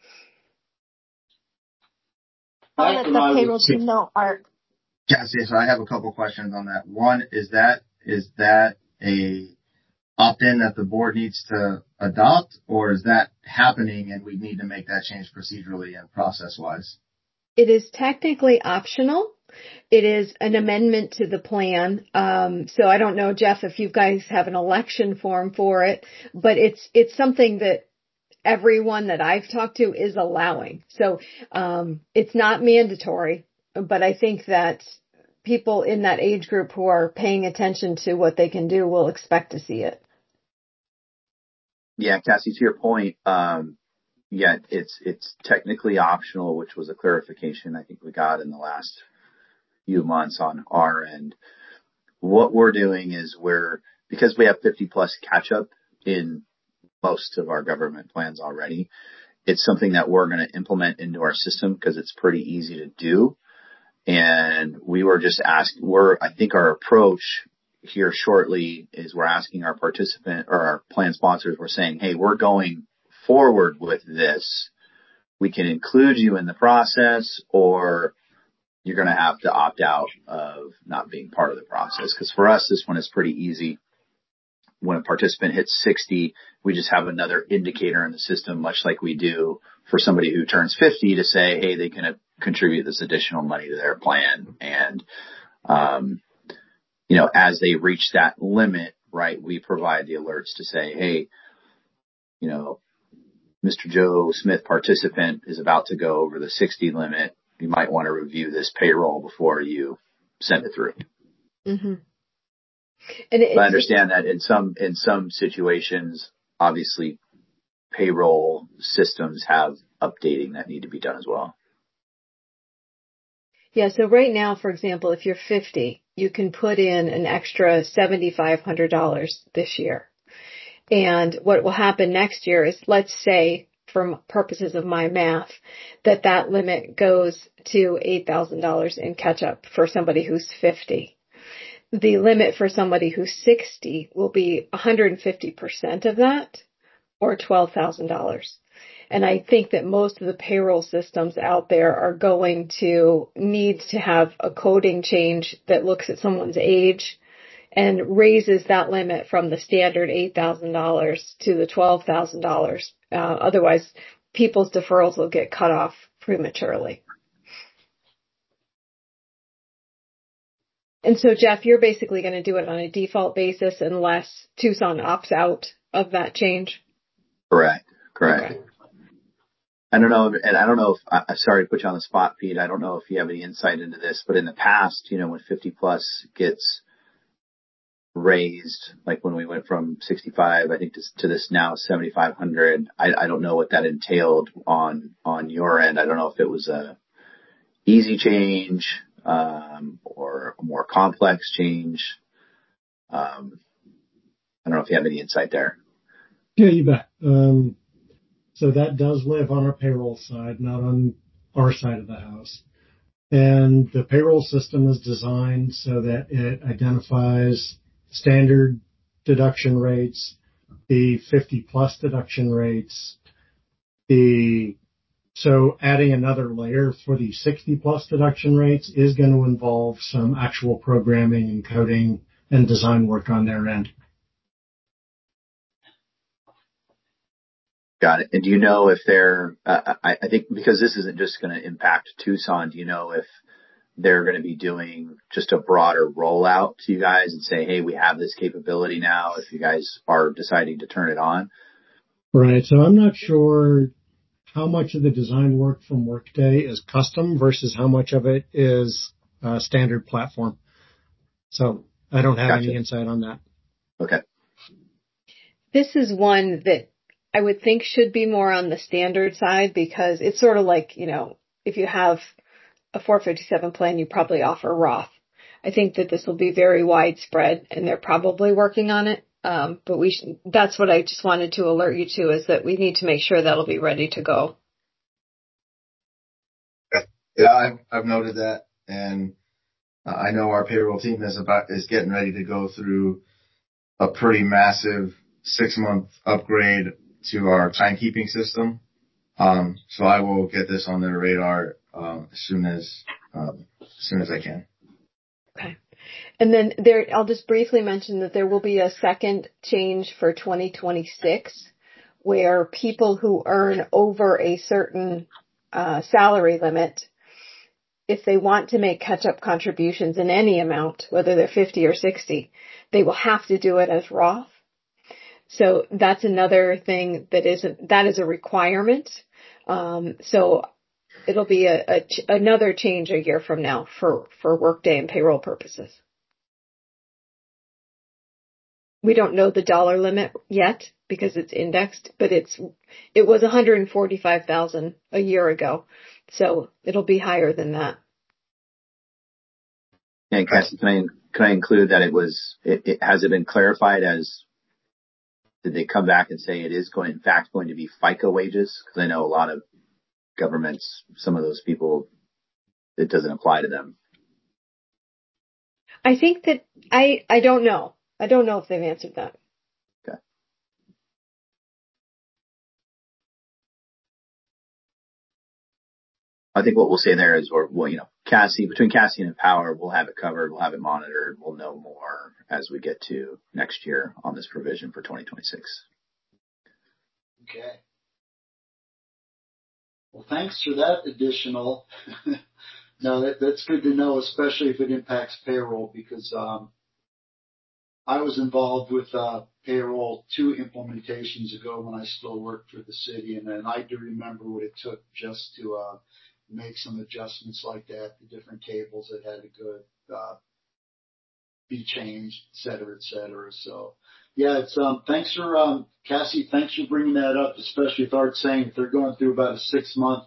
I'll let the payroll team know, Art. Cassie, so I have a couple questions on that. One, is that a opt-in that the board needs to adopt, or is that happening and we need to make that change procedurally and process-wise? It is technically optional. It is an amendment to the plan. So I don't know, Jeff, if you guys have an election form for it, but it's something that everyone that I've talked to is allowing. So it's not mandatory, but I think that people in that age group who are paying attention to what they can do will expect to see it. Yeah, Cassie, to your point, it's technically optional, which was a clarification I think we got in the last few months on our end. What we're doing is because we have 50 plus catch up in most of our government plans already, it's something that we're going to implement into our system because it's pretty easy to do. And we were just I think our approach here shortly is we're asking our participant or our plan sponsors, we're saying, hey, we're going forward with this. We can include you in the process, or you're going to have to opt out of not being part of the process. Because for us, this one is pretty easy. When a participant hits 60, we just have another indicator in the system, much like we do for somebody who turns 50 to say, hey, they can contribute this additional money to their plan. And, as they reach that limit, right, we provide the alerts to say, hey, Mr. Joe Smith participant is about to go over the 60 limit. You might want to review this payroll before you send it through. Mm-hmm. I understand that in some situations, obviously, payroll systems have updating that need to be done as well. Yeah, so right now, for example, if you're 50, you can put in an extra $7,500 this year. And what will happen next year is, let's say, for purposes of my math, that limit goes to $8,000 in catch-up for somebody who's 50. The limit for somebody who's 60 will be 150% of that, or $12,000. And I think that most of the payroll systems out there are going to need to have a coding change that looks at someone's age and raises that limit from the standard $8,000 to the $12,000. Otherwise, people's deferrals will get cut off prematurely. And so, Jeff, you're basically going to do it on a default basis unless Tucson opts out of that change? Correct. Okay. I don't know, and I don't know if, I'm sorry to put you on the spot, Pete. I don't know if you have any insight into this, but in the past, when 50 plus gets raised, like when we went from 65, I think to this now 7,500, I don't know what that entailed on your end. I don't know if it was a easy change, or a more complex change. I don't know if you have any insight there. Yeah, you bet. So that does live on our payroll side, not on our side of the house. And the payroll system is designed so that it identifies standard deduction rates, the 50 plus deduction rates, so adding another layer for the 60 plus deduction rates is going to involve some actual programming and coding and design work on their end. Got it. And do you know if they're, I think because this isn't just going to impact Tucson, do you know if they're going to be doing just a broader rollout to you guys and say, hey, we have this capability now if you guys are deciding to turn it on? Right. So I'm not sure how much of the design work from Workday is custom versus how much of it is standard platform. So I don't have any insight on that. Okay. This is one that I would think should be more on the standard side because it's sort of like, if you have a 457 plan, you probably offer Roth. I think that this will be very widespread and they're probably working on it. But that's what I just wanted to alert you to is that we need to make sure that'll be ready to go. Yeah, I've noted that. And I know our payroll team is getting ready to go through a pretty massive 6-month upgrade to our timekeeping system. So I will get this on their radar as soon as I can. Okay. And then I'll just briefly mention that there will be a second change for 2026 where people who earn over a certain salary limit, if they want to make catch-up contributions in any amount, whether they're 50 or 60, they will have to do it as Roth. So that's another thing that is a requirement. So it'll be another change a year from now for Workday and payroll purposes. We don't know the dollar limit yet because it's indexed, but it was 145,000 a year ago. So it'll be higher than that. And Cassie, can I include that has it been clarified did they come back and say it is in fact going to be FICA wages? Because I know a lot of governments, some of those people, it doesn't apply to them. I think that I don't know. I don't know if they've answered that. Okay. I think what we'll say there is, between Cassie and Empower, we'll have it covered, we'll have it monitored, we'll know more as we get to next year on this provision for 2026. Okay. Well, thanks for that additional. No, that's good to know, especially if it impacts payroll, because I was involved with payroll 2 implementations ago when I still worked for the city, and I do remember what it took just to make some adjustments like that, the different tables that had to go be changed, et cetera, et cetera. So, yeah, it's thanks for Cassie. Thanks for bringing that up, especially with Art saying if they're going through about a 6-month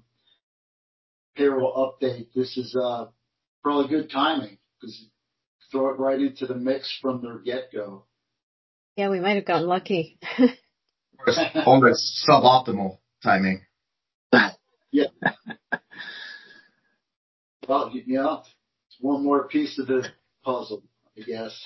payroll update. This is probably good timing because throw it right into the mix from their get-go. Yeah, we might have gotten lucky. Almost suboptimal timing. Yeah. Well, it's one more piece of the puzzle, I guess.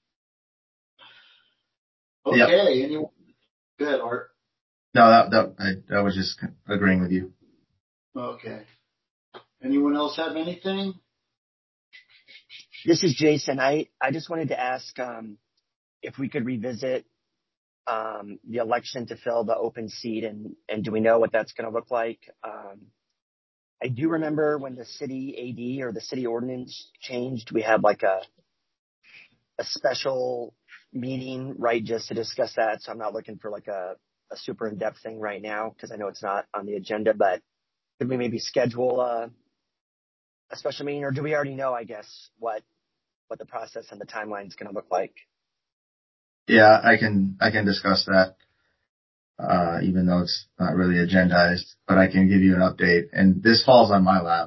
Okay. Yep. Anyone? Go ahead, Art. No, I was just agreeing with you. Okay. Anyone else have anything? This is Jason. I just wanted to ask if we could revisit the election to fill the open seat, and do we know what that's going to look like? I do remember when the city AD or the city ordinance changed, we had like a special meeting, right, just to discuss that. So I'm not looking for like a a super in-depth thing right now because I know it's not on the agenda, but could we maybe schedule a special meeting, or do we already know, I guess, what the process and the timeline is going to look like? Yeah, I can discuss that, even though it's not really agendized, but I can give you an update. And this falls on my lap.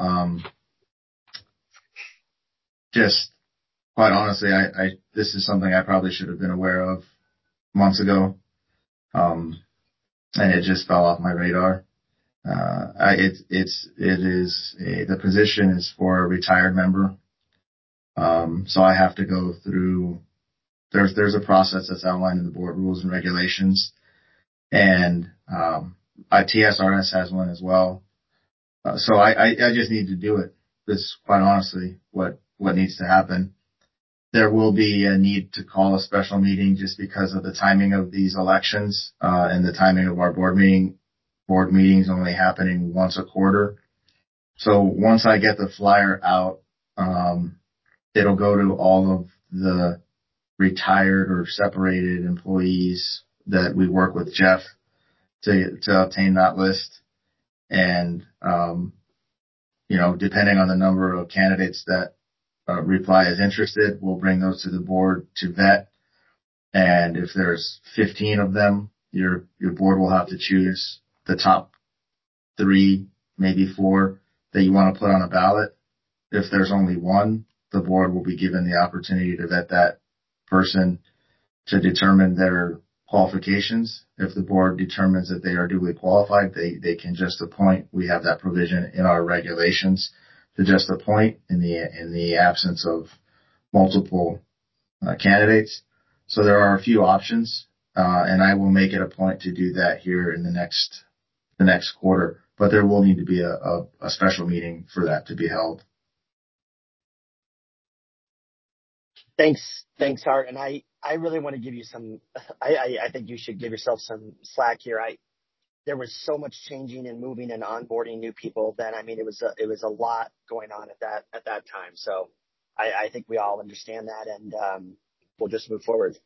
Just quite honestly, this is something I probably should have been aware of months ago. And it just fell off my radar. The position is for a retired member. So I have to go through, there's a process that's outlined in the board rules and regulations, and, TSRS has one as well. So I just need to do it. This, quite honestly, what needs to happen. There will be a need to call a special meeting just because of the timing of these elections, and the timing of our board meetings only happening once a quarter. So once I get the flyer out, it'll go to all of the retired or separated employees that we work with Jeff to obtain that list. And, depending on the number of candidates that reply as interested, we'll bring those to the board to vet. And if there's 15 of them, your board will have to choose the top 3, maybe 4 that you want to put on a ballot. If there's only one, the board will be given the opportunity to vet that person to determine their qualifications. If the board determines that they are duly qualified, they can just appoint. We have that provision in our regulations to just appoint in the absence of multiple candidates. So there are a few options, and I will make it a point to do that here in the next quarter. But there will need to be a special meeting for that to be held. Thanks, Art. And I really want to give you some. I think you should give yourself some slack here. There was so much changing and moving and onboarding new people that it was a lot going on at that time. So I think we all understand that, and we'll just move forward.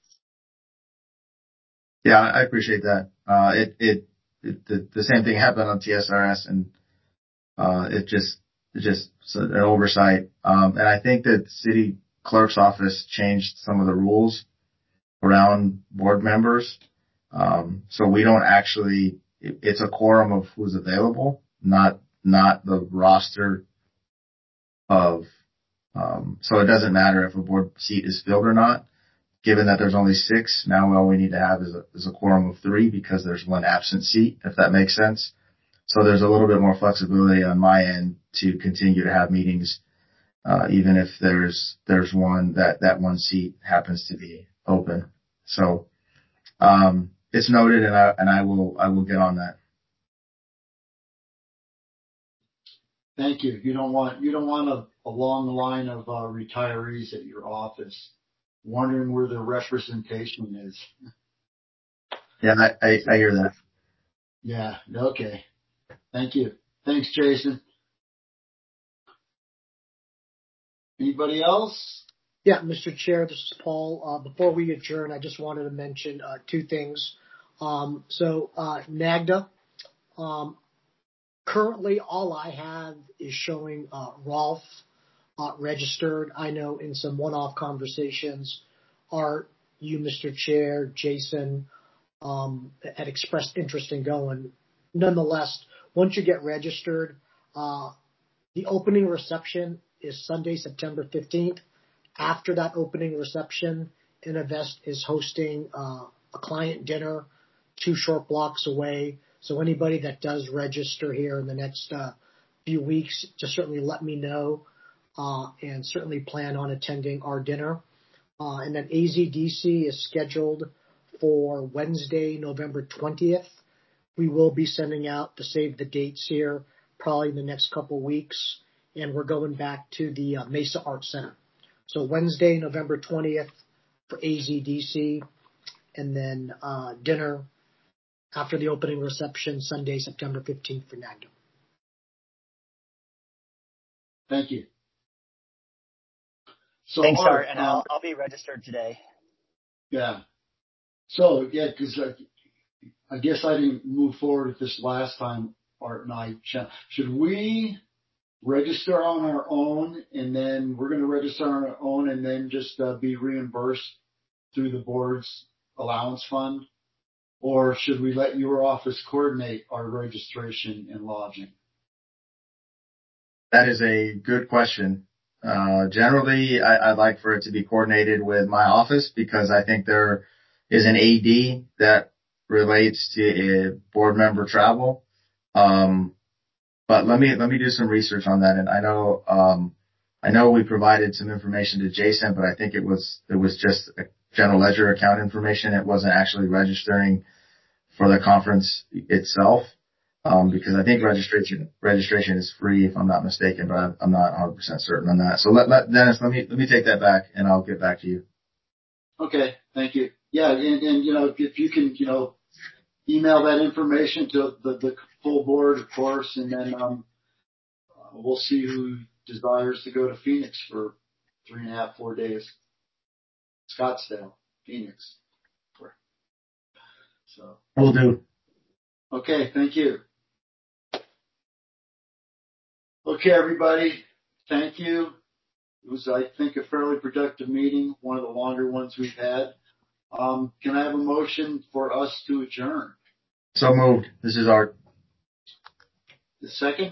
Yeah, I appreciate that. The same thing happened on TSRS, and it just an oversight. And I think that the city clerk's office changed some of the rules around board members. So we don't actually, it's a quorum of who's available, not the roster of, so it doesn't matter if a board seat is filled or not. Given that there's only 6, now all we need to have is a quorum of 3 because there's one absent seat, if that makes sense. So there's a little bit more flexibility on my end to continue to have meetings, even if there's one that one seat happens to be open. So, it's noted, and I will get on that. Thank you. You don't want a long line of retirees at your office wondering where their representation is. Yeah, I hear that. Yeah. Okay. Thank you. Thanks, Jason. Anybody else? Yeah, Mr. Chair, this is Paul. Before we adjourn, I just wanted to mention 2 things. NAGDA, currently all I have is showing Rolf registered. I know in some one-off conversations, Art, you, Mr. Chair, Jason, had expressed interest in going. Nonetheless, once you get registered, the opening reception is Sunday, September 15th. After that opening reception, Innovest is hosting a client dinner 2 short blocks away. So anybody that does register here in the next few weeks, just certainly let me know, and certainly plan on attending our dinner. And then AZDC is scheduled for Wednesday, November 20th. We will be sending out the save the dates here probably in the next couple weeks, and we're going back to the Mesa Art Center. So Wednesday, November 20th for AZDC, and then dinner after the opening reception, Sunday, September 15th for NAGDA. Thank you. So, thanks, Art, and I'll be registered today. Yeah. So, yeah, because I guess I didn't move forward with this last time, Art and I. Should we register on our own, and then we're going to register on our own and then just be reimbursed through the board's allowance fund? Or should we let your office coordinate our registration and lodging? That is a good question. Generally, I'd like for it to be coordinated with my office because I think there is an AD that relates to board member travel. But let me do some research on that. And I know we provided some information to Jason, but I think it was just a general ledger account information. It wasn't actually registering for the conference itself. Because I think registration is free if I'm not mistaken, but I'm not 100% certain on that. So Dennis, let me take that back and I'll get back to you. Okay. Thank you. Yeah. And if you can, email that information to the full board, of course, and then, we'll see who desires to go to Phoenix for 3.5, 4 days. Scottsdale, Phoenix. So. Will do. Okay. Thank you. Okay, everybody. Thank you. It was, I think, a fairly productive meeting, one of the longer ones we've had. Can I have a motion for us to adjourn? So moved. This is Art. The second?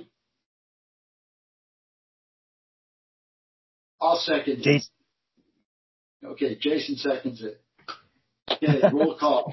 I'll second it. Jason. Okay, Jason seconds it. Okay, roll call.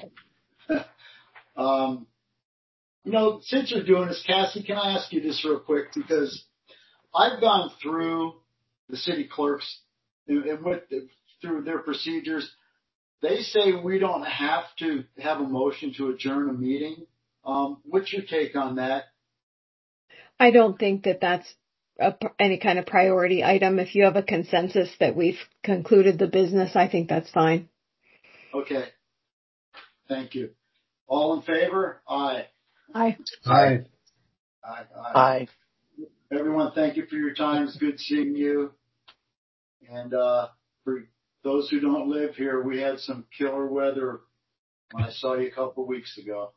Since you're doing this, Cassie, can I ask you this real quick? Because I've gone through the city clerks and through their procedures. They say we don't have to have a motion to adjourn a meeting. What's your take on that? I don't think that that's any kind of priority item. If you have a consensus that we've concluded the business, I think that's fine. Okay. Thank you. All in favor? Aye. Aye. Aye. Aye. Aye. Everyone, thank you for your time. It's good seeing you. And for those who don't live here, we had some killer weather when I saw you a couple of weeks ago.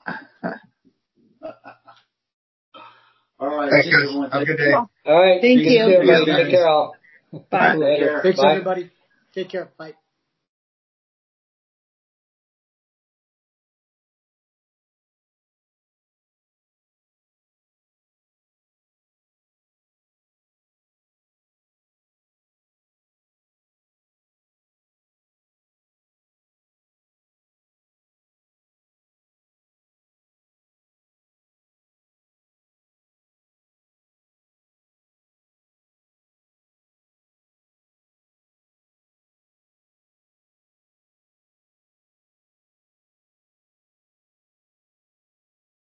All right. Thanks, guys. Have a good day. All right. Thank you. Everybody. Take care, all. Bye. Later. Thanks, Bye. everybody. Take care. Bye.